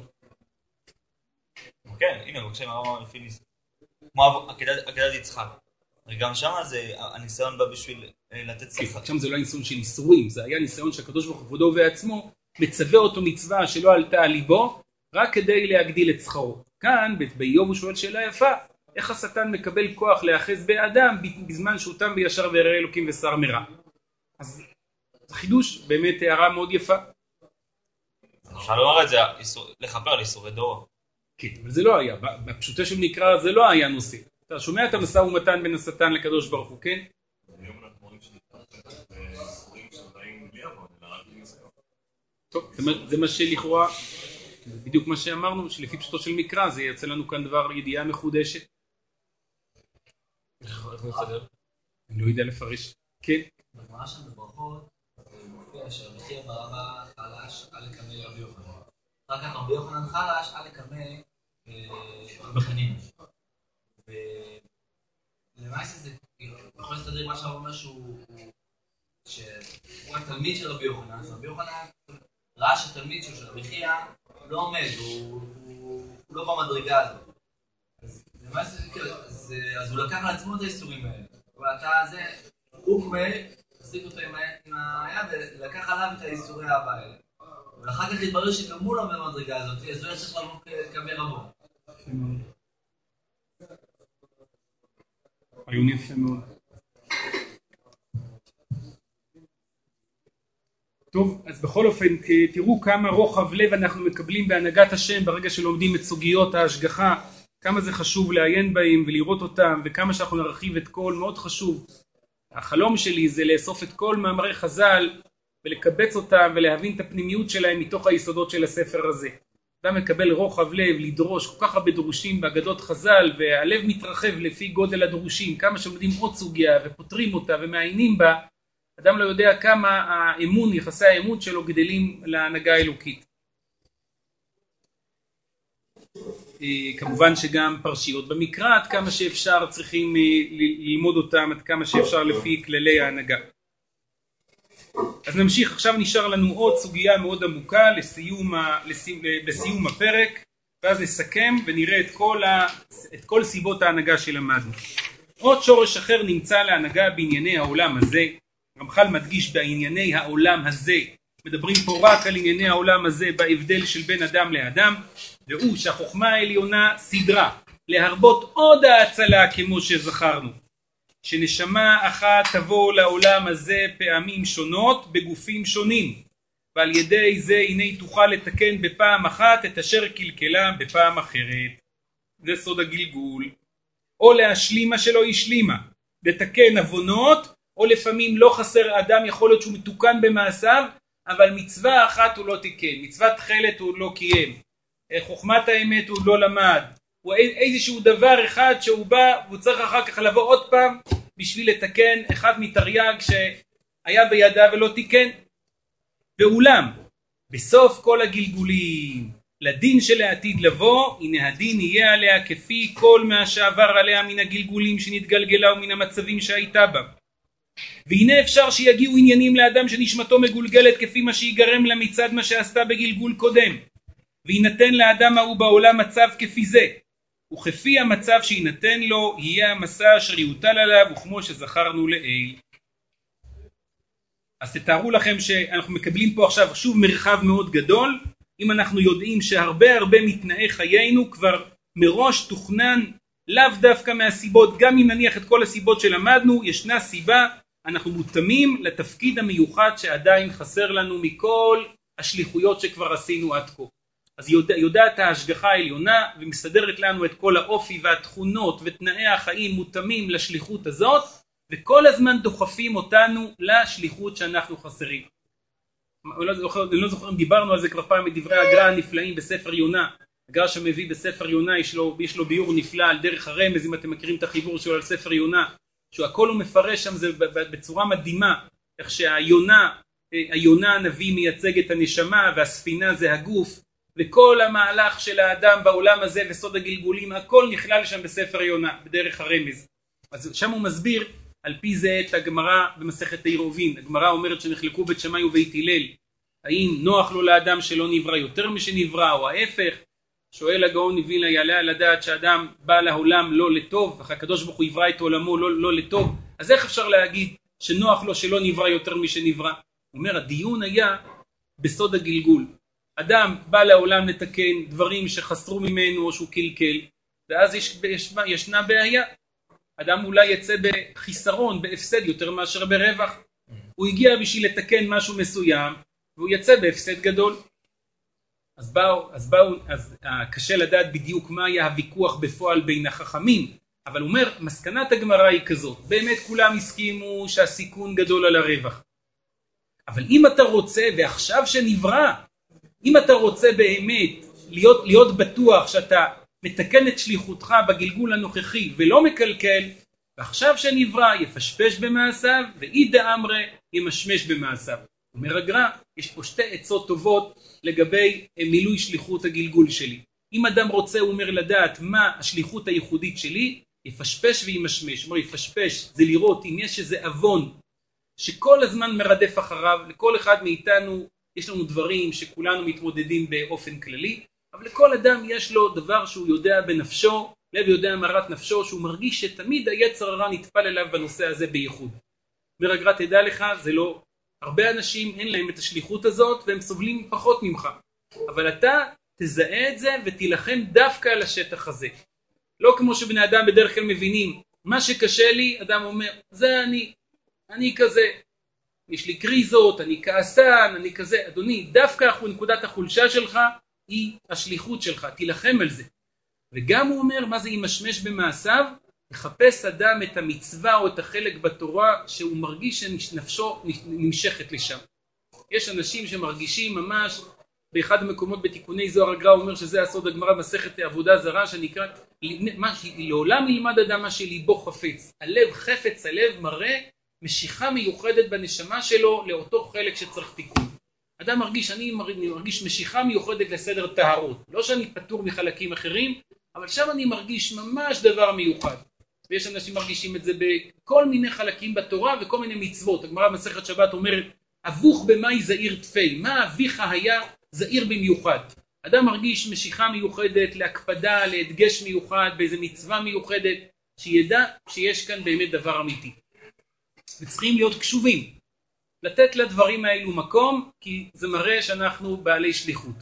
כן, הנה, בבקשה, מה לפי ניסיון. כמו עקדת יצחק. גם שם זה, הניסיון בא בשביל לתת שכר. כן, שם זה לא ניסיון של איסורים, זה היה ניסיון שהקדוש ברוך הוא כבודו ועצמו, מצווה אותו מצווה שלא עלתה על ליבו, רק כדי להגדיל את שכרו. כאן, באיוב הוא שואל שאלה יפה, איך השטן מקבל כוח להאחז באדם בזמן שהוא תם בישר וירא אלוקים ושר מרע. אז חידוש, באמת הערה מאוד יפה. אפשר לומר את זה, לכפר על איסורי דור. כן, אבל זה לא היה, בפשוטו של מקרא זה לא היה נושא. אתה שומע את המשא ומתן בין השטן לקדוש ברוך הוא, כן? טוב, זה מה שלכאורה, בדיוק מה שאמרנו, שלפי פשוטו של מקרא זה יצא לנו כאן דבר ידיעה מחודשת. איך מסתדר? אני לא יודע לפרש. כן. בגמרא שם בברכות מופיע שהמחיר ברמה חלש על לקמא רבי יוחנן. רק כך רבי יוחנן חלש על לקמא רבי חנינא. ולמעשה זה יכול להסתדר מה שאומר שהוא שהוא התלמיד של רבי יוחנן, אז רבי יוחנן ראה שהתלמיד של רבי חייא לא עומד, הוא לא במדרגה הזאת. אז הוא לקח על עצמו את האיסורים האלה. אבל אתה זה, הוא כמה, תסיק אותו עם היד ולקח עליו את האיסורי האהבה האלה. ואחר כך התברר שגם הוא לא במדרגה הזאת, אז הוא היה צריך לבוא כמה רבו. היו יפה מאוד. טוב, אז בכל אופן תראו כמה רוחב לב אנחנו מקבלים בהנהגת השם ברגע שלומדים את סוגיות ההשגחה, כמה זה חשוב לעיין בהם ולראות אותם, וכמה שאנחנו נרחיב את כל, מאוד חשוב. החלום שלי זה לאסוף את כל מאמרי חז"ל ולקבץ אותם ולהבין את הפנימיות שלהם מתוך היסודות של הספר הזה. אתה מקבל רוחב לב, לדרוש כל כך הרבה דרושים באגדות חז"ל, והלב מתרחב לפי גודל הדרושים, כמה שלומדים עוד סוגיה ופותרים אותה ומעיינים בה, אדם לא יודע כמה האמון, יחסי האמון שלו גדלים להנהגה האלוקית. כמובן שגם פרשיות במקרא, עד כמה שאפשר צריכים ללמוד אותם, עד כמה שאפשר לפי כללי ההנהגה. אז נמשיך, עכשיו נשאר לנו עוד סוגיה מאוד עמוקה לסיום, לסיום, לסיום הפרק, ואז נסכם ונראה את כל, ה, את כל סיבות ההנהגה שלמדנו. עוד שורש אחר נמצא להנהגה בענייני העולם הזה, רמח"ל מדגיש בענייני העולם הזה, מדברים פה רק על ענייני העולם הזה בהבדל של בין אדם לאדם, והוא שהחוכמה העליונה סדרה להרבות עוד ההצלה כמו שזכרנו, שנשמה אחת תבוא לעולם הזה פעמים שונות בגופים שונים, ועל ידי זה הנה תוכל לתקן בפעם אחת את אשר קלקלה בפעם אחרת. זה סוד הגלגול. או להשלים מה שלא השלימה, לתקן עוונות, או לפעמים לא חסר אדם, יכול להיות שהוא מתוקן במעשיו, אבל מצווה אחת הוא לא תיקן, מצוות תכלת הוא לא קיים, חוכמת האמת הוא לא למד, הוא איזשהו דבר אחד שהוא בא והוא צריך אחר כך לבוא עוד פעם בשביל לתקן אחד מתרי"ג שהיה בידה ולא תיקן. ואולם בסוף כל הגלגולים לדין שלעתיד לבוא, הנה הדין יהיה עליה כפי כל מה שעבר עליה מן הגלגולים שנתגלגלה ומן המצבים שהייתה בה. והנה אפשר שיגיעו עניינים לאדם שנשמתו מגולגלת כפי מה שיגרם לה מצד מה שעשתה בגלגול קודם, וינתן לאדם ההוא בעולם מצב כפי זה, וכפי המצב שינתן לו יהיה המסע אשר יוטל עליו, וכמו שזכרנו לעיל. אז תתארו לכם שאנחנו מקבלים פה עכשיו שוב מרחב מאוד גדול, אם אנחנו יודעים שהרבה הרבה מתנאי חיינו כבר מראש תוכנן, לאו דווקא מהסיבות, גם אם נניח את כל הסיבות שלמדנו, ישנה סיבה, אנחנו מותאמים לתפקיד המיוחד שעדיין חסר לנו מכל השליחויות שכבר עשינו עד כה. אז יודע, יודעת ההשגחה העליונה ומסדרת לנו את כל האופי והתכונות ותנאי החיים מותאמים לשליחות הזאת, וכל הזמן דוחפים אותנו לשליחות שאנחנו חסרים. אני לא זוכר, אני לא זוכר אם דיברנו על זה כבר פעם מדברי הגר"א הנפלאים בספר יונה. הגר"א שמביא בספר יונה, יש לו, יש לו ביור נפלא על דרך הרמז, אם אתם מכירים את החיבור שלו על ספר יונה, שהכל הוא מפרש שם זה בצורה מדהימה, איך שהיונה, היונה הנביא מייצג את הנשמה והספינה זה הגוף, וכל המהלך של האדם בעולם הזה וסוד הגלגולים, הכל נכלל שם בספר יונה, בדרך הרמז. אז שם הוא מסביר על פי זה את הגמרא במסכת עירובין. הגמרא אומרת שנחלקו בית שמאי ובית הלל, האם נוח לו לאדם שלא נברא יותר משנברא, או ההפך. שואל הגאון מווילנה, יעלה על הדעת שאדם בא לעולם לא לטוב, אך הקדוש ברוך הוא יברא את עולמו לא, לא לטוב, אז איך אפשר להגיד שנוח לו שלא נברא יותר משנברא? הוא אומר, הדיון היה בסוד הגלגול. אדם בא לעולם לתקן דברים שחסרו ממנו או שהוא קלקל, ואז יש, יש, ישנה בעיה. אדם אולי יצא בחיסרון, בהפסד יותר מאשר ברווח. הוא הגיע בשביל לתקן משהו מסוים, והוא יצא בהפסד גדול. אז באו, אז באו, אז קשה לדעת בדיוק מה היה הוויכוח בפועל בין החכמים, אבל הוא אומר, מסקנת הגמרא היא כזאת, באמת כולם הסכימו שהסיכון גדול על הרווח. אבל אם אתה רוצה, ועכשיו שנברא, אם אתה רוצה באמת להיות, להיות בטוח שאתה מתקן את שליחותך בגלגול הנוכחי ולא מקלקל, ועכשיו שנברא יפשפש במעשיו, ואי דאמרי ימשמש במעשיו. אומר הגר"א, יש פה שתי עצות טובות לגבי מילוי שליחות הגלגול שלי. אם אדם רוצה, הוא אומר לדעת מה השליחות הייחודית שלי, יפשפש וימשמש. אומר, יפשפש זה לראות אם יש איזה אבון שכל הזמן מרדף אחריו. לכל אחד מאיתנו יש לנו דברים שכולנו מתמודדים באופן כללי, אבל לכל אדם יש לו דבר שהוא יודע בנפשו, לב יודע מרת נפשו, שהוא מרגיש שתמיד היצר הרע נטפל אליו בנושא הזה בייחוד. אומר הגר"א, תדע לך, זה לא... הרבה אנשים אין להם את השליחות הזאת והם סובלים פחות ממך. אבל אתה תזהה את זה ותילחם דווקא על השטח הזה. לא כמו שבני אדם בדרך כלל מבינים, מה שקשה לי, אדם אומר, זה אני, אני כזה. יש לי קריזות, אני כעסן, אני כזה. אדוני, דווקא נקודת החולשה שלך היא השליחות שלך, תילחם על זה. וגם הוא אומר, מה זה ימשמש במעשיו? לחפש אדם את המצווה או את החלק בתורה שהוא מרגיש שנפשו נמשכת לשם. יש אנשים שמרגישים ממש, באחד המקומות בתיקוני זוהר הגר"א אומר שזה הסוד הגמרא מסכת עבודה זרה שנקרא, לעולם ילמד אדם מה שליבו חפץ. הלב חפץ, הלב מראה משיכה מיוחדת בנשמה שלו לאותו חלק שצריך תיקון. אדם מרגיש, אני מרגיש משיכה מיוחדת לסדר טהרות. לא שאני פטור מחלקים אחרים, אבל שם אני מרגיש ממש דבר מיוחד. ויש אנשים מרגישים את זה בכל מיני חלקים בתורה וכל מיני מצוות. הגמרא במסכת שבת אומרת, אבוך במאי זעיר תפי, מה אביך היה זעיר במיוחד. אדם מרגיש משיכה מיוחדת להקפדה, להדגש מיוחד, באיזה מצווה מיוחדת, שידע שיש כאן באמת דבר אמיתי. וצריכים להיות קשובים, לתת לדברים האלו מקום, כי זה מראה שאנחנו בעלי שליחות.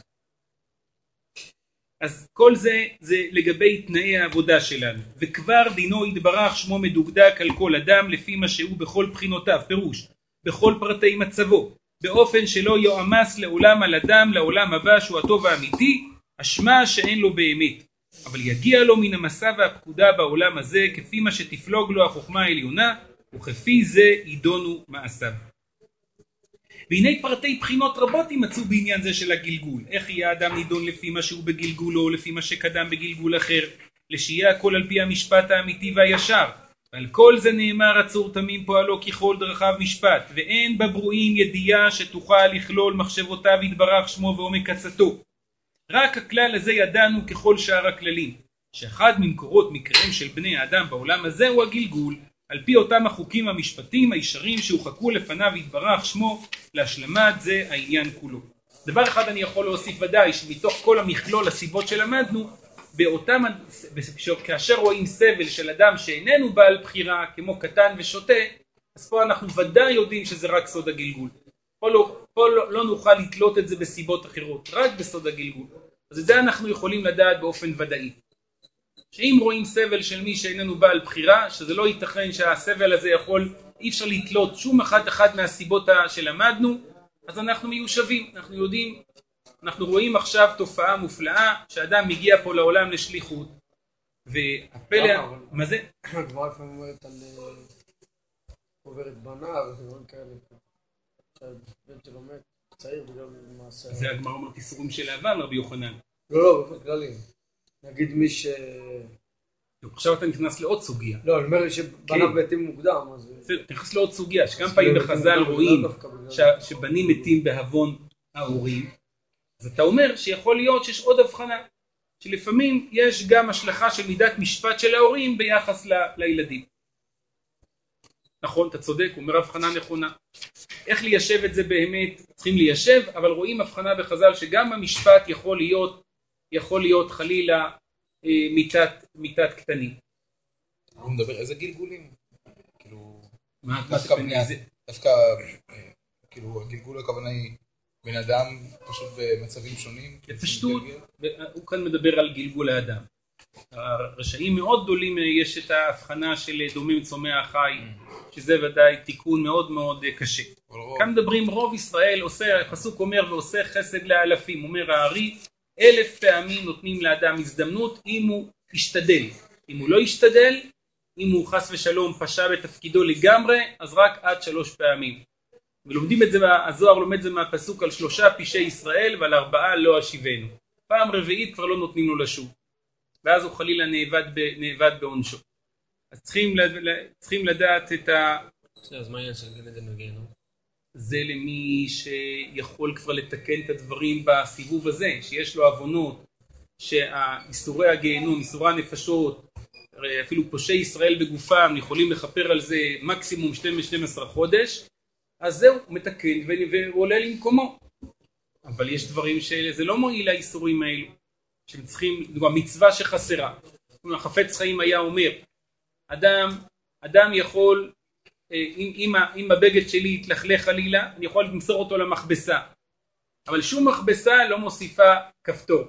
אז כל זה זה לגבי תנאי העבודה שלנו. וכבר דינו יתברך שמו מדוקדק על כל אדם לפי מה שהוא בכל בחינותיו, פירוש, בכל פרטי מצבו, באופן שלא יועמס לעולם על אדם, לעולם הבא שהוא הטוב האמיתי, אשמה שאין לו באמת. אבל יגיע לו מן המסע והפקודה בעולם הזה, כפי מה שתפלוג לו החוכמה העליונה, וכפי זה ידונו מעשיו. והנה פרטי בחינות רבות יימצאו בעניין זה של הגלגול. איך יהיה האדם נידון לפי מה שהוא בגלגולו, או לפי מה שקדם בגלגול אחר, לשיהיה הכל על פי המשפט האמיתי והישר. ועל כל זה נאמר הצור תמים פועלו ככל דרכיו משפט, ואין בברואים ידיעה שתוכל לכלול מחשבותיו יתברך שמו ועומק עצתו. רק הכלל הזה ידענו ככל שאר הכללים, שאחד ממקורות מקריהם של בני האדם בעולם הזה הוא הגלגול, על פי אותם החוקים המשפטים הישרים שהוחקו לפניו יתברך שמו, להשלמת זה העניין כולו. דבר אחד אני יכול להוסיף ודאי, שמתוך כל המכלול הסיבות שלמדנו, באותם, כאשר רואים סבל של אדם שאיננו בעל בחירה, כמו קטן ושוטה, אז פה אנחנו ודאי יודעים שזה רק סוד הגלגול. פה לא, פה לא, לא נוכל לתלות את זה בסיבות אחרות, רק בסוד הגלגול. אז את זה אנחנו יכולים לדעת באופן ודאי. שאם רואים סבל של מי שאיננו בעל בחירה, שזה לא ייתכן שהסבל הזה יכול, אי אפשר לתלות שום אחת אחת מהסיבות שלמדנו, אז אנחנו מיושבים, אנחנו יודעים, אנחנו רואים עכשיו תופעה מופלאה, שאדם מגיע פה לעולם לשליחות, והפלא, מה זה? כבר לפעמים אומרת על עוברת בנה, ודברים כאלה, שהבן שלו מת, צעיר בגלל מעשה. זה הגמרא אומרת איסורים של העבר, רבי יוחנן. לא, לא, באופן כללי. נגיד מי ש... עכשיו אתה נכנס לעוד סוגיה. לא, אני אומר שבניו מתים מוקדם, אז... אתה נכנס לעוד סוגיה, שכמה פעמים בחז"ל רואים שבנים מתים בהבון ההורים, אז אתה אומר שיכול להיות שיש עוד הבחנה, שלפעמים יש גם השלכה של מידת משפט של ההורים ביחס ל, לילדים. נכון, אתה צודק, הוא אומר הבחנה נכונה. איך ליישב את זה באמת? צריכים ליישב, אבל רואים הבחנה בחז"ל שגם המשפט יכול להיות, יכול להיות חלילה אה, מיתת, מיתת קטנים. הוא מדבר איזה גלגולים? כאילו... מה אתה דווקא, מתכוון איזה? דווקא, כאילו, הגלגול הכוונה היא בן אדם פשוט במצבים שונים. בפשטות, הוא כאן מדבר על גלגול האדם. הרשעים מאוד גדולים יש את ההבחנה של דומים צומח חי, שזה ודאי תיקון מאוד מאוד קשה. כאן מדברים רוב ישראל עושה, הפסוק אומר ועושה חסד לאלפים, אומר הארי, אלף פעמים נותנים לאדם הזדמנות אם הוא ישתדל. אם הוא לא ישתדל, אם הוא חס ושלום פשע בתפקידו לגמרי, אז רק עד שלוש פעמים. ולומדים את זה, הזוהר לומד את זה מהפסוק על שלושה פשעי ישראל ועל ארבעה לא אשיבנו. פעם רביעית כבר לא נותנים לו לשוב. ואז הוא חלילה נאבד, ב, נאבד בעונשו. אז צריכים, צריכים לדעת את ה... אז מה העניין של גן עדן וגיהנום? זה למי שיכול כבר לתקן את הדברים בסיבוב הזה, שיש לו עוונות, שהאיסורי הגיהנום, איסורי הנפשות, אפילו פושעי ישראל בגופם, יכולים לכפר על זה מקסימום שנים עשר חודש, אז זהו, הוא מתקן והוא עולה למקומו. אבל יש דברים שזה לא מועיל לאיסורים האלו, שהם צריכים, המצווה שחסרה. החפץ חיים היה אומר, אדם, אדם יכול, אם, אם, אם הבגד שלי יתלכלך חלילה, אני יכול למסור אותו למכבסה. אבל שום מכבסה לא מוסיפה כפתור.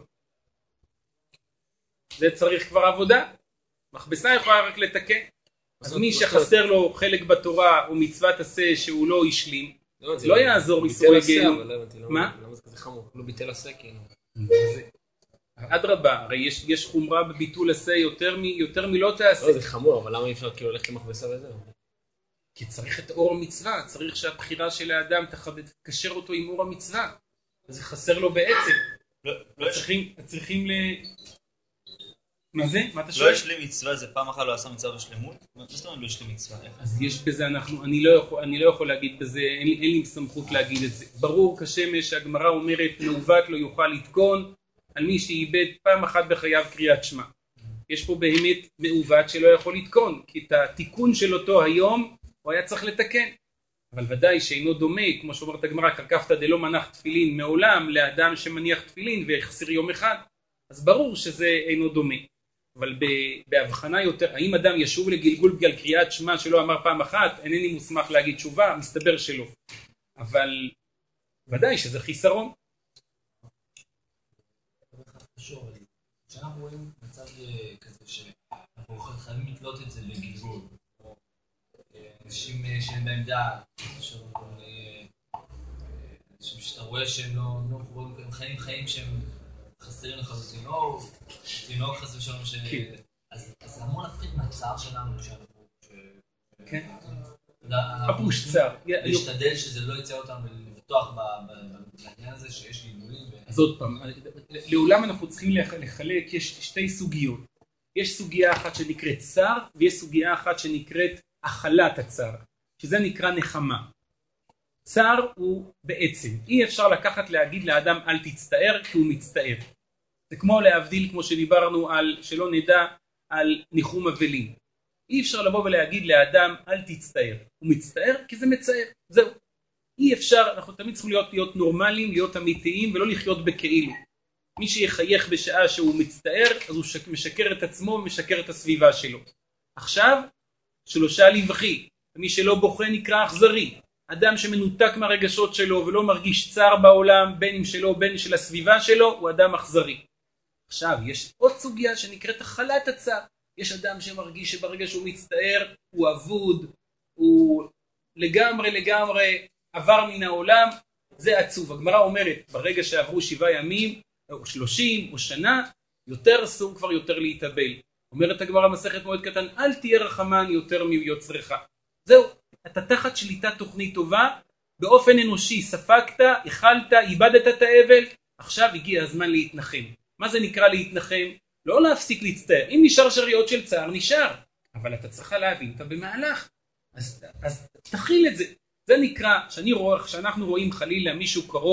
זה צריך כבר עבודה. מכבסה יכולה רק לתקן. אז מי שחסר לו חלק בתורה או מצוות עשה שהוא לא השלים, לא יעזור איסורי גיהנום. מה? למה זה כזה חמור? לא ביטל עשה כאילו. אדרבה, הרי יש, יש חומרה בביטול עשה יותר, מ, יותר מלא תעשה. לא, זה חמור, אבל למה אי אפשר כאילו ללכת למכבסה וזהו? כי צריך את אור המצווה, צריך שהבחירה של האדם תקשר אותו עם אור המצווה. זה חסר לו בעצם. לא, לא צריכים, צריכים ל... מה זה? מה אתה שואל? לא יש לי מצווה, זה פעם אחת לא עשה מצווה בשלמות? מה זאת אומרת לא יש לי מצווה? אז יש בזה, אנחנו, אני לא יכול, אני לא יכול להגיד בזה, אין, אין לי סמכות להגיד את זה. ברור כשמש, הגמרא אומרת, מעוות לא יוכל לתקון על מי שאיבד פעם אחת בחייו קריאת שמע. יש פה באמת מעוות שלא יכול לתקון, כי את התיקון של אותו היום הוא היה צריך לתקן. אבל ודאי שאינו דומה, כמו שאומרת הגמרא, קרקפתא דלא מנח תפילין מעולם לאדם שמניח תפילין והחסיר יום אחד. אז ברור שזה אינו דומה. אבל בהבחנה יותר, האם אדם ישוב לגלגול בגלל קריאת שמע שלא אמר פעם אחת, אינני מוסמך להגיד תשובה, מסתבר שלא. אבל ודאי שזה חיסרון. כשאנחנו רואים מצב כזה שאנחנו חייבים לתלות את זה לגלגול, אנשים שאין בהם דעת, אנשים שאתה רואה שהם לא חיים, הם חיים חיים שהם חסרים לחלוטין, או תינוק חסר שלנו, אז זה אמור להפחית מהצער שלנו כשאנחנו... כן, הפוש צער. להשתדל שזה לא יצא אותנו ולפתוח בעניין הזה שיש גלגולים. אז עוד פעם, לעולם אנחנו צריכים לחלק, יש שתי סוגיות. יש סוגיה אחת שנקראת צער, ויש סוגיה אחת שנקראת החלת הצער, שזה נקרא נחמה. צער הוא בעצם, אי אפשר לקחת להגיד לאדם אל תצטער, כי הוא מצטער. זה כמו להבדיל, כמו שדיברנו על, שלא נדע, על ניחום אבלים. אי אפשר לבוא ולהגיד לאדם אל תצטער. הוא מצטער כי זה מצער, זהו. אי אפשר, אנחנו תמיד צריכים להיות, להיות נורמליים, להיות אמיתיים ולא לחיות בכאילו. מי שיחייך בשעה שהוא מצטער, אז הוא משקר את עצמו ומשקר את הסביבה שלו. עכשיו, שלושה לבכי, מי שלא בוכה נקרא אכזרי. אדם שמנותק מהרגשות שלו ולא מרגיש צער בעולם, בין אם שלו בין של הסביבה שלו, הוא אדם אכזרי. עכשיו, יש עוד סוגיה שנקראת החלת הצער. יש אדם שמרגיש שברגע שהוא מצטער, הוא אבוד, הוא לגמרי לגמרי עבר מן העולם, זה עצוב. הגמרא אומרת, ברגע שעברו שבעה ימים, או שלושים, או שנה, יותר אסור כבר יותר להתאבל. אומרת הגמרא מסכת מועד קטן, אל תהיה רחמן יותר מיוצרך. זהו, אתה תחת שליטה תוכנית טובה, באופן אנושי ספקת, אכלת, איבדת את האבל, עכשיו הגיע הזמן להתנחם. מה זה נקרא להתנחם? לא להפסיק להצטער. אם נשאר שריות של צער, נשאר. אבל אתה צריכה להבין, אתה במהלך. אז, אז תכיל את זה. זה נקרא, שאני רואה, שאנחנו רואים חלילה מישהו קרוב,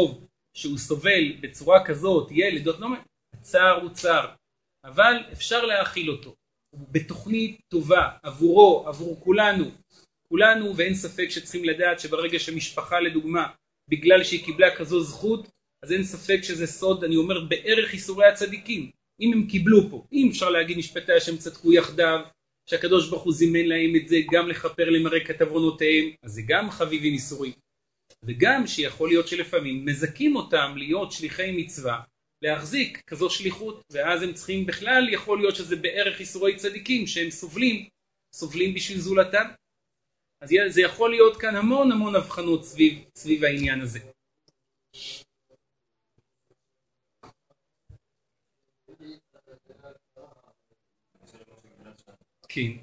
שהוא סובל בצורה כזאת, ילד, לא, הצער הוא צער, אבל אפשר להאכיל אותו. בתוכנית טובה, עבורו, עבור כולנו, כולנו, ואין ספק שצריכים לדעת שברגע שמשפחה לדוגמה, בגלל שהיא קיבלה כזו זכות, אז אין ספק שזה סוד, אני אומר, בערך איסורי הצדיקים. אם הם קיבלו פה, אם אפשר להגיד משפטי השם צדקו יחדיו, שהקדוש ברוך הוא זימן להם את זה, גם לכפר למרק את עוונותיהם, אז זה גם חביבים איסורים. וגם שיכול להיות שלפעמים מזכים אותם להיות שליחי מצווה, להחזיק כזו שליחות, ואז הם צריכים בכלל, יכול להיות שזה בערך איסורי צדיקים, שהם סובלים, סובלים בשביל זולתם. אז זה יכול להיות כאן המון המון הבחנות סביב, סביב העניין הזה. כן.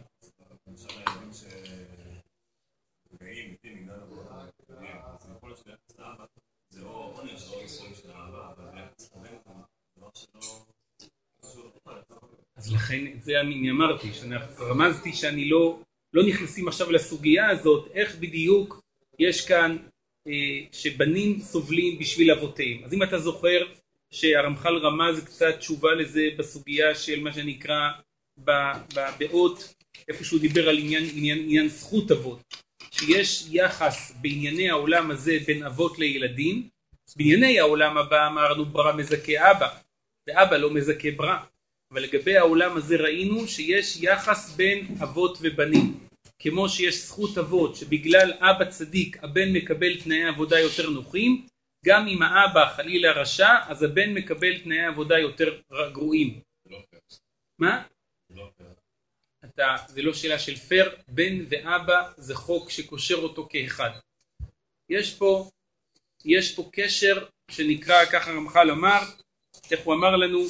אז לכן את זה אני אמרתי, רמזתי שאני לא, לא נכנסים עכשיו לסוגיה הזאת, איך בדיוק יש כאן אה, שבנים סובלים בשביל אבותיהם. אז אם אתה זוכר שהרמח"ל רמז קצת תשובה לזה בסוגיה של מה שנקרא באות, איפה שהוא דיבר על עניין, עניין, עניין זכות אבות, שיש יחס בענייני העולם הזה בין אבות לילדים. בענייני העולם הבא אמרנו ברא מזכה אבא, ואבא לא מזכה ברא, אבל לגבי העולם הזה ראינו שיש יחס בין אבות ובנים, כמו שיש זכות אבות שבגלל אבא צדיק הבן מקבל תנאי עבודה יותר נוחים, גם אם האבא חלילה רשע אז הבן מקבל תנאי עבודה יותר גרועים. מה? אתה, זה לא שאלה של פר, בן ואבא זה חוק שקושר אותו כאחד. יש פה, יש פה קשר שנקרא, ככה רמח"ל אמר, איך הוא אמר לנו,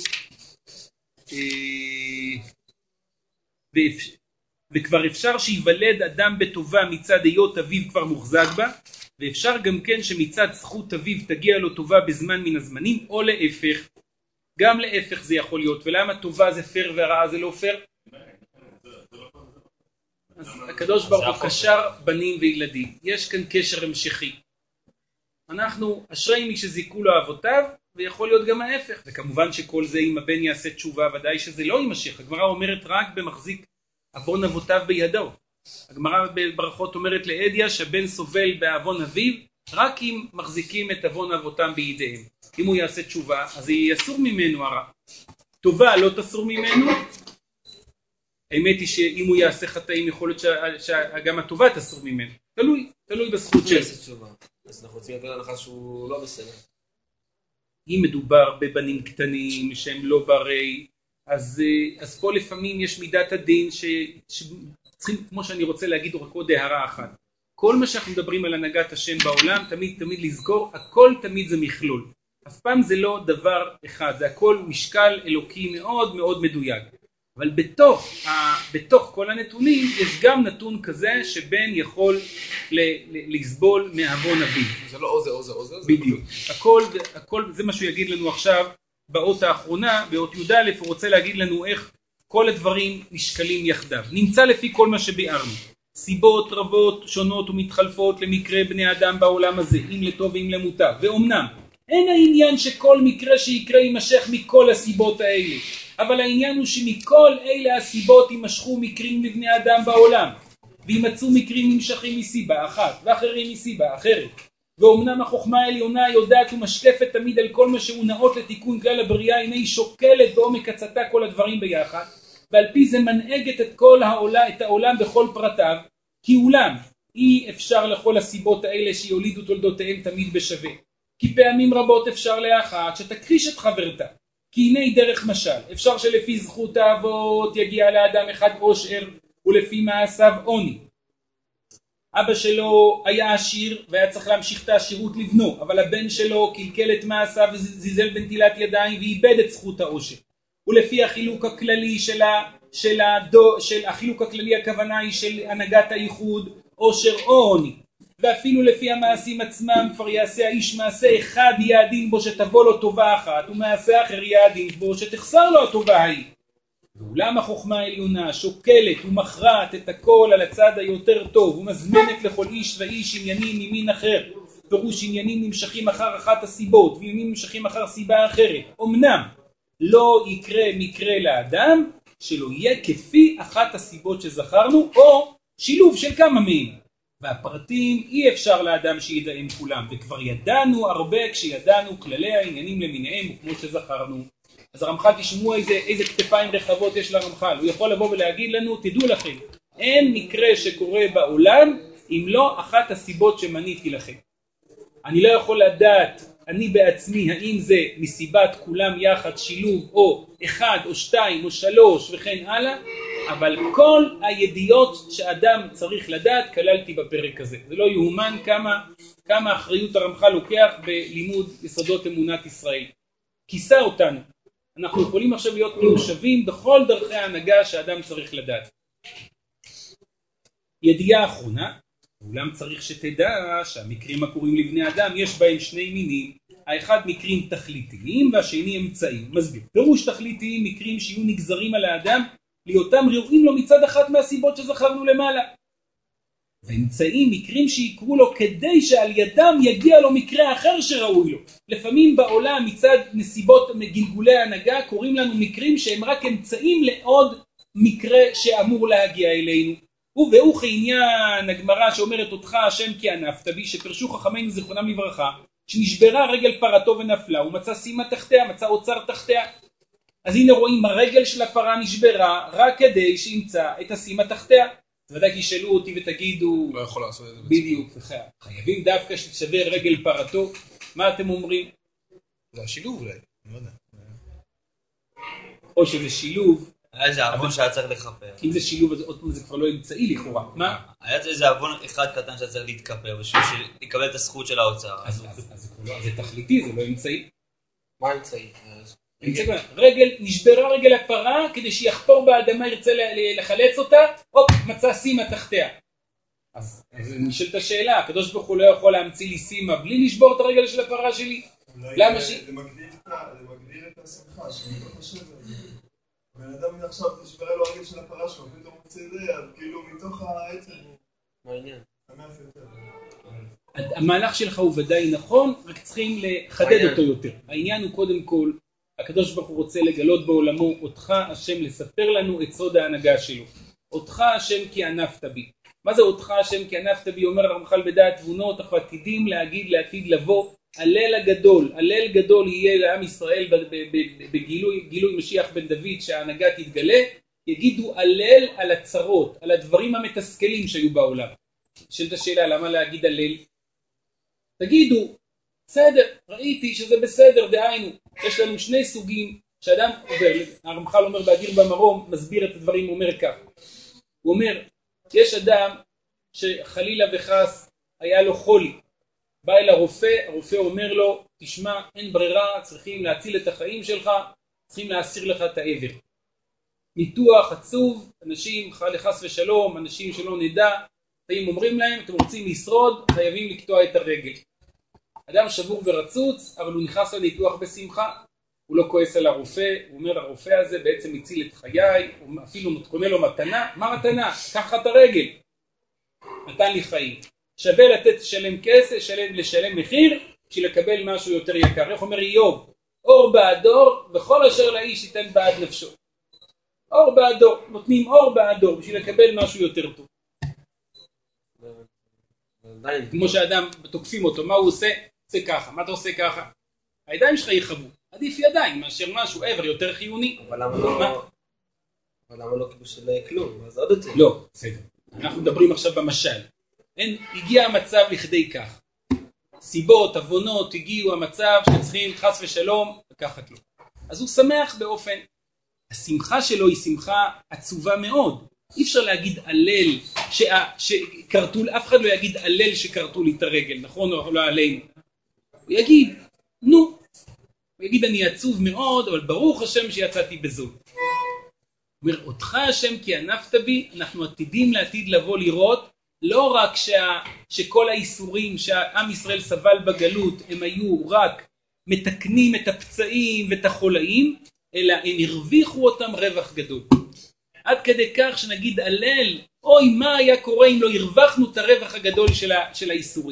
וכבר אפשר שיוולד אדם בטובה מצד היות אביו כבר מוחזק בה, ואפשר גם כן שמצד זכות אביו תגיע לו טובה בזמן מן הזמנים, או להפך. גם להפך זה יכול להיות. ולמה טובה זה פר והרעה זה לא פר? אז הקדוש ברוך הוא קשר בנים וילדים. יש כאן קשר המשכי. אנחנו, אשרי מי שזיקו לו אבותיו, ויכול להיות גם ההפך. וכמובן שכל זה אם הבן יעשה תשובה, ודאי שזה לא יימשך. הגמרא אומרת רק במחזיק עוון אבותיו בידו. הגמרא בברכות אומרת לעדיה שהבן סובל בעוון אביו, רק אם מחזיקים את עוון אבותם בידיהם. אם הוא יעשה תשובה, אז יהיה אסור ממנו הרע. טובה לא תסור ממנו. האמת היא שאם הוא יעשה חטאים, יכול להיות שגם הטובה תסור ממנו. תלוי, תלוי בזכות שלו. אז אנחנו רוצים יותר הנחה שהוא לא בסדר. אם מדובר בבנים קטנים שהם לא ברי, אז, אז פה לפעמים יש מידת הדין ש, שצריכים, כמו שאני רוצה להגיד רק עוד הערה אחת. כל מה שאנחנו מדברים על הנהגת השם בעולם, תמיד תמיד לזכור, הכל תמיד זה מכלול. אף פעם זה לא דבר אחד, זה הכל משקל אלוקי מאוד מאוד מדויק. אבל בתוך, ה, בתוך כל הנתונים יש גם נתון כזה שבן יכול ל, ל, לסבול מעוון אביו. זה לא או זה או זה או זה. בדיוק. הכל, הכל, זה מה שהוא יגיד לנו עכשיו באות האחרונה, באות י' א', הוא רוצה להגיד לנו איך כל הדברים נשקלים יחדיו. נמצא לפי כל מה שביארנו. סיבות רבות שונות ומתחלפות למקרה בני אדם בעולם הזה, אם לטוב ואם למוטב. ואומנם, אין העניין שכל מקרה שיקרה יימשך מכל הסיבות האלה. אבל העניין הוא שמכל אלה הסיבות יימשכו מקרים לבני אדם בעולם. וימצאו מקרים נמשכים מסיבה אחת, ואחרים מסיבה אחרת. ואומנם החוכמה העליונה יודעת ומשקפת תמיד על כל מה שהוא נאות לתיקון כלל הבריאה, הנה היא שוקלת בעומק עצתה כל הדברים ביחד, ועל פי זה מנהגת את כל העולם, את העולם בכל פרטיו, כי אולם אי אפשר לכל הסיבות האלה שיולידו תולדותיהם תמיד בשווה. כי פעמים רבות אפשר לאחת שתכחיש את חברתה. כי הנה דרך משל, אפשר שלפי זכות האבות יגיע לאדם אחד עושר, ולפי מעשיו עוני. אבא שלו היה עשיר והיה צריך להמשיך את העשירות לבנו, אבל הבן שלו קלקל את מעשיו וזיזל בנטילת ידיים ואיבד את זכות העושר. ולפי החילוק הכללי של, ה, של, הדו, של החילוק הכללי הכוונה היא של הנהגת הייחוד, עושר או עוני. ואפילו לפי המעשים עצמם כבר יעשה האיש מעשה אחד יהיה הדין בו שתבוא לו טובה אחת, ומעשה אחר יהיה הדין בו שתחסר לו הטובה ההיא. ואולם החוכמה העליונה שוקלת ומכרעת את הכל על הצד היותר טוב, ומזמנת לכל איש ואיש עניינים ממין אחר, פירוש עניינים נמשכים אחר אחת הסיבות, ועניינים נמשכים אחר סיבה אחרת. אמנם לא יקרה מקרה לאדם שלא יהיה כפי אחת הסיבות שזכרנו, או שילוב של כמה מהם. והפרטים אי אפשר לאדם שידעים כולם, וכבר ידענו הרבה כשידענו כללי העניינים למיניהם, כמו שזכרנו. אז הרמח"ל, תשמעו איזה, איזה כתפיים רחבות יש לרמח"ל. הוא יכול לבוא ולהגיד לנו, תדעו לכם, אין מקרה שקורה בעולם אם לא אחת הסיבות שמניתי לכם. אני לא יכול לדעת, אני בעצמי, האם זה מסיבת כולם יחד שילוב, או אחד או שתיים או שלוש וכן הלאה, אבל כל הידיעות שאדם צריך לדעת כללתי בפרק הזה. זה לא יאומן כמה, כמה אחריות הרמח"ל לוקח בלימוד יסודות אמונת ישראל. כיסה אותנו. אנחנו יכולים עכשיו להיות מיושבים בכל דרכי ההנהגה שאדם צריך לדעת. ידיעה אחרונה, אולם צריך שתדע שהמקרים הקוראים לבני אדם יש בהם שני מינים, האחד מקרים תכליתיים והשני אמצעים. מסביר, פירוש תכליתיים מקרים שיהיו נגזרים על האדם להיותם ראויים לו מצד אחת מהסיבות שזכרנו למעלה. ואמצעים מקרים שיקרו לו כדי שעל ידם יגיע לו מקרה אחר שראוי לו. לפעמים בעולם מצד נסיבות מגלגולי ההנהגה קוראים לנו מקרים שהם רק אמצעים לעוד מקרה שאמור להגיע אלינו. ובאו כעניין הגמרא שאומרת אותך השם כי ענפת בי, שפרשו חכמינו זיכרונם לברכה, שנשברה רגל פרתו ונפלה, הוא מצא סימה תחתיה, מצא אוצר תחתיה. אז הנה רואים, הרגל של הפרה נשברה רק כדי שימצא את הסימה תחתיה. ודאי תשאלו אותי ותגידו, לא יכול לעשות את זה בדיוק, חייבים דווקא שתשבר רגל פרתו. מה אתם אומרים? זה השילוב אולי, אני לא יודע. או שזה שילוב. היה איזה אבון שהיה צריך לחפר. אם זה שילוב, אז עוד פעם זה כבר לא אמצעי לכאורה. מה? היה איזה אבון אחד קטן שהיה צריך להתכפר, בשביל לקבל את הזכות של האוצר. אז זה תכליתי, זה לא אמצעי. מה אמצעי? רגל, נשברה רגל הפרה כדי שיחפור באדמה, ירצה לחלץ אותה, הופ, מצא סימה תחתיה. אז נשאלת השאלה, הקדוש ברוך הוא לא יכול להמציא לי סימה בלי לשבור את הרגל של הפרה שלי? למה ש... זה מגדיר את השמחה, שאני לא חושב על זה. בן אדם עכשיו נשברה לו הרגל של הפרה שלו, פתאום הוא רוצה זה, אז כאילו מתוך העצם הוא... מה העניין? שמח יותר. המהלך שלך הוא ודאי נכון, רק צריכים לחדד אותו יותר. העניין הוא קודם כל, הקדוש ברוך הוא רוצה לגלות בעולמו אותך השם, לספר לנו את סוד ההנהגה שלו. אותך השם כי ענפת בי. מה זה אותך השם כי ענפת בי? אומר הרמח"ל בדעת תבונות, אנחנו עתידים להגיד לעתיד לבוא, הלל הגדול, הלל גדול יהיה לעם ישראל בגילוי גילוי משיח בן דוד שההנהגה תתגלה, יגידו הלל על הצרות, על הדברים המתסכלים שהיו בעולם. שאלת השאלה, למה להגיד הלל? תגידו, בסדר, ראיתי שזה בסדר, דהיינו, יש לנו שני סוגים שאדם עובר, הרמח"ל אומר באדיר במרום, מסביר את הדברים, הוא אומר כך, הוא אומר, יש אדם שחלילה וחס היה לו חולי, בא אל הרופא, הרופא אומר לו, תשמע, אין ברירה, צריכים להציל את החיים שלך, צריכים להסיר לך את העבר. ניתוח עצוב, אנשים לחס ושלום, אנשים שלא נדע, הם אומרים להם, אתם רוצים לשרוד, חייבים לקטוע את הרגל. אדם שבור ורצוץ, אבל הוא נכנס לניתוח בשמחה, הוא לא כועס על הרופא, הוא אומר, הרופא הזה בעצם הציל את חיי, הוא אפילו קונה לו מתנה, מה מתנה? קח את הרגל, נתן לי חיים. שווה לתת לשלם כסף, לשלם, לשלם מחיר, בשביל לקבל משהו יותר יקר. איך אומר איוב? אור בעדור, וכל אשר לאיש ייתן בעד נפשו. אור בעדור, נותנים אור בעדור, בשביל לקבל משהו יותר טוב. כמו שאדם תוקפים אותו, מה הוא עושה? עושה ככה, מה אתה עושה ככה? הידיים שלך יחוו, עדיף ידיים מאשר משהו עבר יותר חיוני. אבל למה לא... אבל למה לא בשביל כלום? אז עוד יותר. לא, בסדר. אנחנו מדברים עכשיו במשל. אין, הגיע המצב לכדי כך. סיבות, אבונות, הגיעו המצב שצריכים חס ושלום לקחת לו. אז הוא שמח באופן. השמחה שלו היא שמחה עצובה מאוד. אי אפשר להגיד הלל שקרתו, אף אחד לא יגיד הלל שקרתו לי את הרגל, נכון או לא עלינו. הוא יגיד, נו. הוא יגיד אני עצוב מאוד, אבל ברוך השם שיצאתי בזול. הוא אומר, אותך השם כי ענפת בי, אנחנו עתידים לעתיד לבוא לראות, לא רק שה, שכל האיסורים שהעם ישראל סבל בגלות, הם היו רק מתקנים את הפצעים ואת החולאים, אלא הם הרוויחו אותם רווח גדול. עד כדי כך שנגיד הלל, אוי מה היה קורה אם לא הרווחנו את הרווח הגדול של, ה, של האיסורים.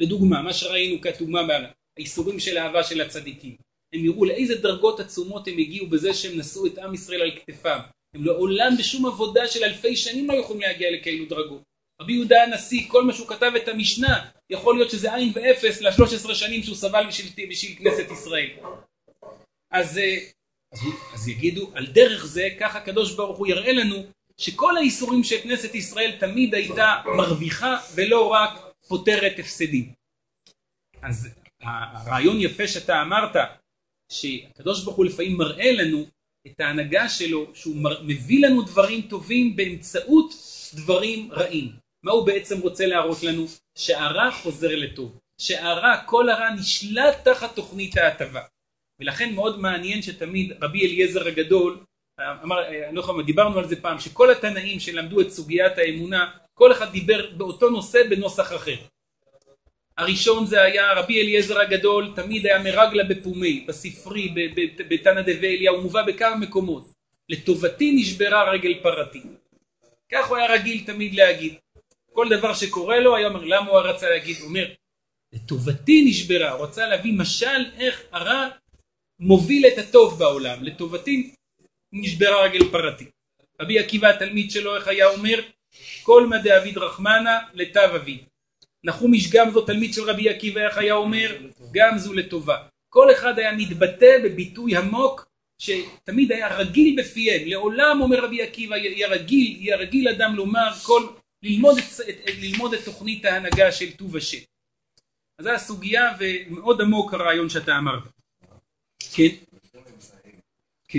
לדוגמה, מה שראינו כתומה באיסורים של האהבה של הצדיקים. הם יראו לאיזה דרגות עצומות הם הגיעו בזה שהם נשאו את עם ישראל על כתפם. הם לעולם בשום עבודה של אלפי שנים לא יכולים להגיע לכאלו דרגות. רבי יהודה הנשיא, כל מה שהוא כתב את המשנה, יכול להיות שזה עין ואפס ל-שלוש עשרה שנים שהוא סבל בשביל, בשביל כנסת ישראל. אז, אז, אז יגידו, על דרך זה, ככה הקדוש ברוך הוא יראה לנו, שכל האיסורים של כנסת ישראל תמיד הייתה מרוויחה ולא רק פותרת הפסדים. אז הרעיון יפה שאתה אמרת, שהקדוש ברוך הוא לפעמים מראה לנו את ההנהגה שלו, שהוא מביא לנו דברים טובים באמצעות דברים רעים. מה הוא בעצם רוצה להראות לנו? שהרע חוזר לטוב. שהרע, כל הרע נשלט תחת תוכנית ההטבה. ולכן מאוד מעניין שתמיד רבי אליעזר הגדול, אמר, אני לא חושב, דיברנו על זה פעם, שכל התנאים שלמדו את סוגיית האמונה, כל אחד דיבר באותו נושא בנוסח אחר. הראשון זה היה רבי אליעזר הגדול, תמיד היה מרגלה בפומי, בספרי, בתנא דבי אליהו, הוא מובא בכמה מקומות. לטובתי נשברה רגל פרתי. כך הוא היה רגיל תמיד להגיד. כל דבר שקורה לו, היה אומר, למה הוא רצה להגיד? הוא אומר, לטובתי נשברה, הוא רצה להביא משל איך הרע מוביל את הטוב בעולם. לטובתי נשברה רגל פרתי. רבי עקיבא התלמיד שלו, איך היה אומר? כל מה דאביד רחמנה לטב אביד. נחום איש גם זו תלמיד של רבי עקיבא, איך היה אומר? גם זו לטובה. כל אחד היה מתבטא בביטוי עמוק שתמיד היה רגיל בפיהם. לעולם אומר רבי עקיבא, יהיה רגיל, יהיה רגיל אדם לומר, כל, ללמוד את, ללמוד את תוכנית ההנהגה של טוב השם. אז זו הסוגיה ומאוד עמוק הרעיון שאתה אמרת. כן? כן.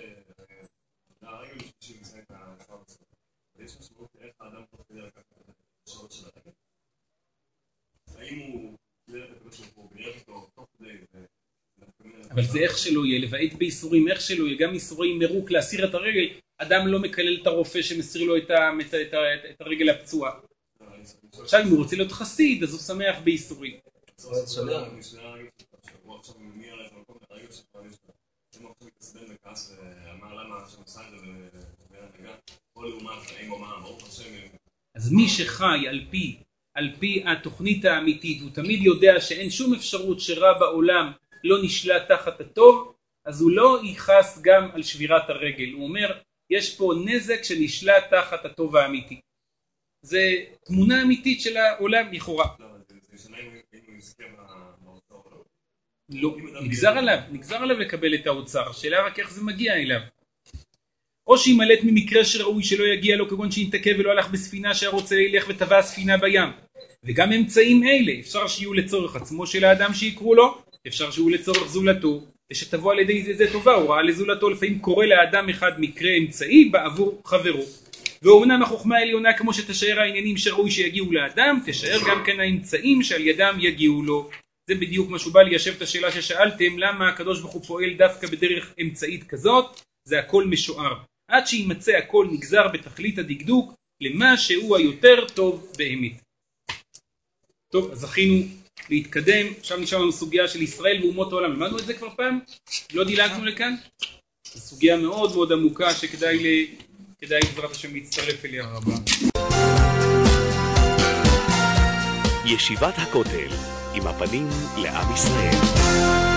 אבל זה איך שלא יהיה, לבעט באיסורים, איך שלא יהיה, גם איסורים מרוק להסיר את הרגל, אדם לא מקלל את הרופא שמסיר לו את, ה, את, את, את הרגל הפצועה. עכשיו אם הוא רוצה להיות חסיד, אז הוא שמח באיסורים. אז מי שחי על פי על פי התוכנית האמיתית, הוא תמיד יודע שאין שום אפשרות שרע בעולם לא נשלט תחת הטוב, אז הוא לא ייחס גם על שבירת הרגל. הוא אומר, יש פה נזק שנשלט תחת הטוב האמיתי. זה תמונה אמיתית של העולם לכאורה. לא, נגזר עליו, נגזר עליו לקבל את האוצר, השאלה רק איך זה מגיע אליו. או שימלט ממקרה שראוי שלא יגיע לו, כגון שהתעכב ולא הלך בספינה שהרוצה ללך וטבע הספינה בים. וגם אמצעים אלה, אפשר שיהיו לצורך עצמו של האדם שיקרו לו, אפשר שיהיו לצורך זולתו, ושתבוא על ידי זה, זה טובה, הוא ראה לזולתו, לפעמים קורא לאדם אחד מקרה אמצעי בעבור חברו. ואומנם החוכמה העליונה כמו שתשאר העניינים שראוי שיגיעו לאדם, תשאר גם כן האמצעים שעל ידם יגיעו לו. זה בדיוק מה שהוא בא ליישב את השאלה ששאלתם, למה הקדוש ברוך הוא פועל דווקא בדרך אמצעית כזאת, זה הכל משוער. עד שימצא הכל נגזר בתכלית הדקדוק למה שהוא היותר טוב באמת. טוב, אז זכינו להתקדם. עכשיו נשאר לנו סוגיה של ישראל ואומות העולם. למדנו את זה כבר פעם? לא דילגנו לכאן? זו סוגיה מאוד מאוד עמוקה שכדאי ל... כדאי בעזרת השם להצטרף אליה רבה. ישיבת הכותל עם הפנים לעם ישראל.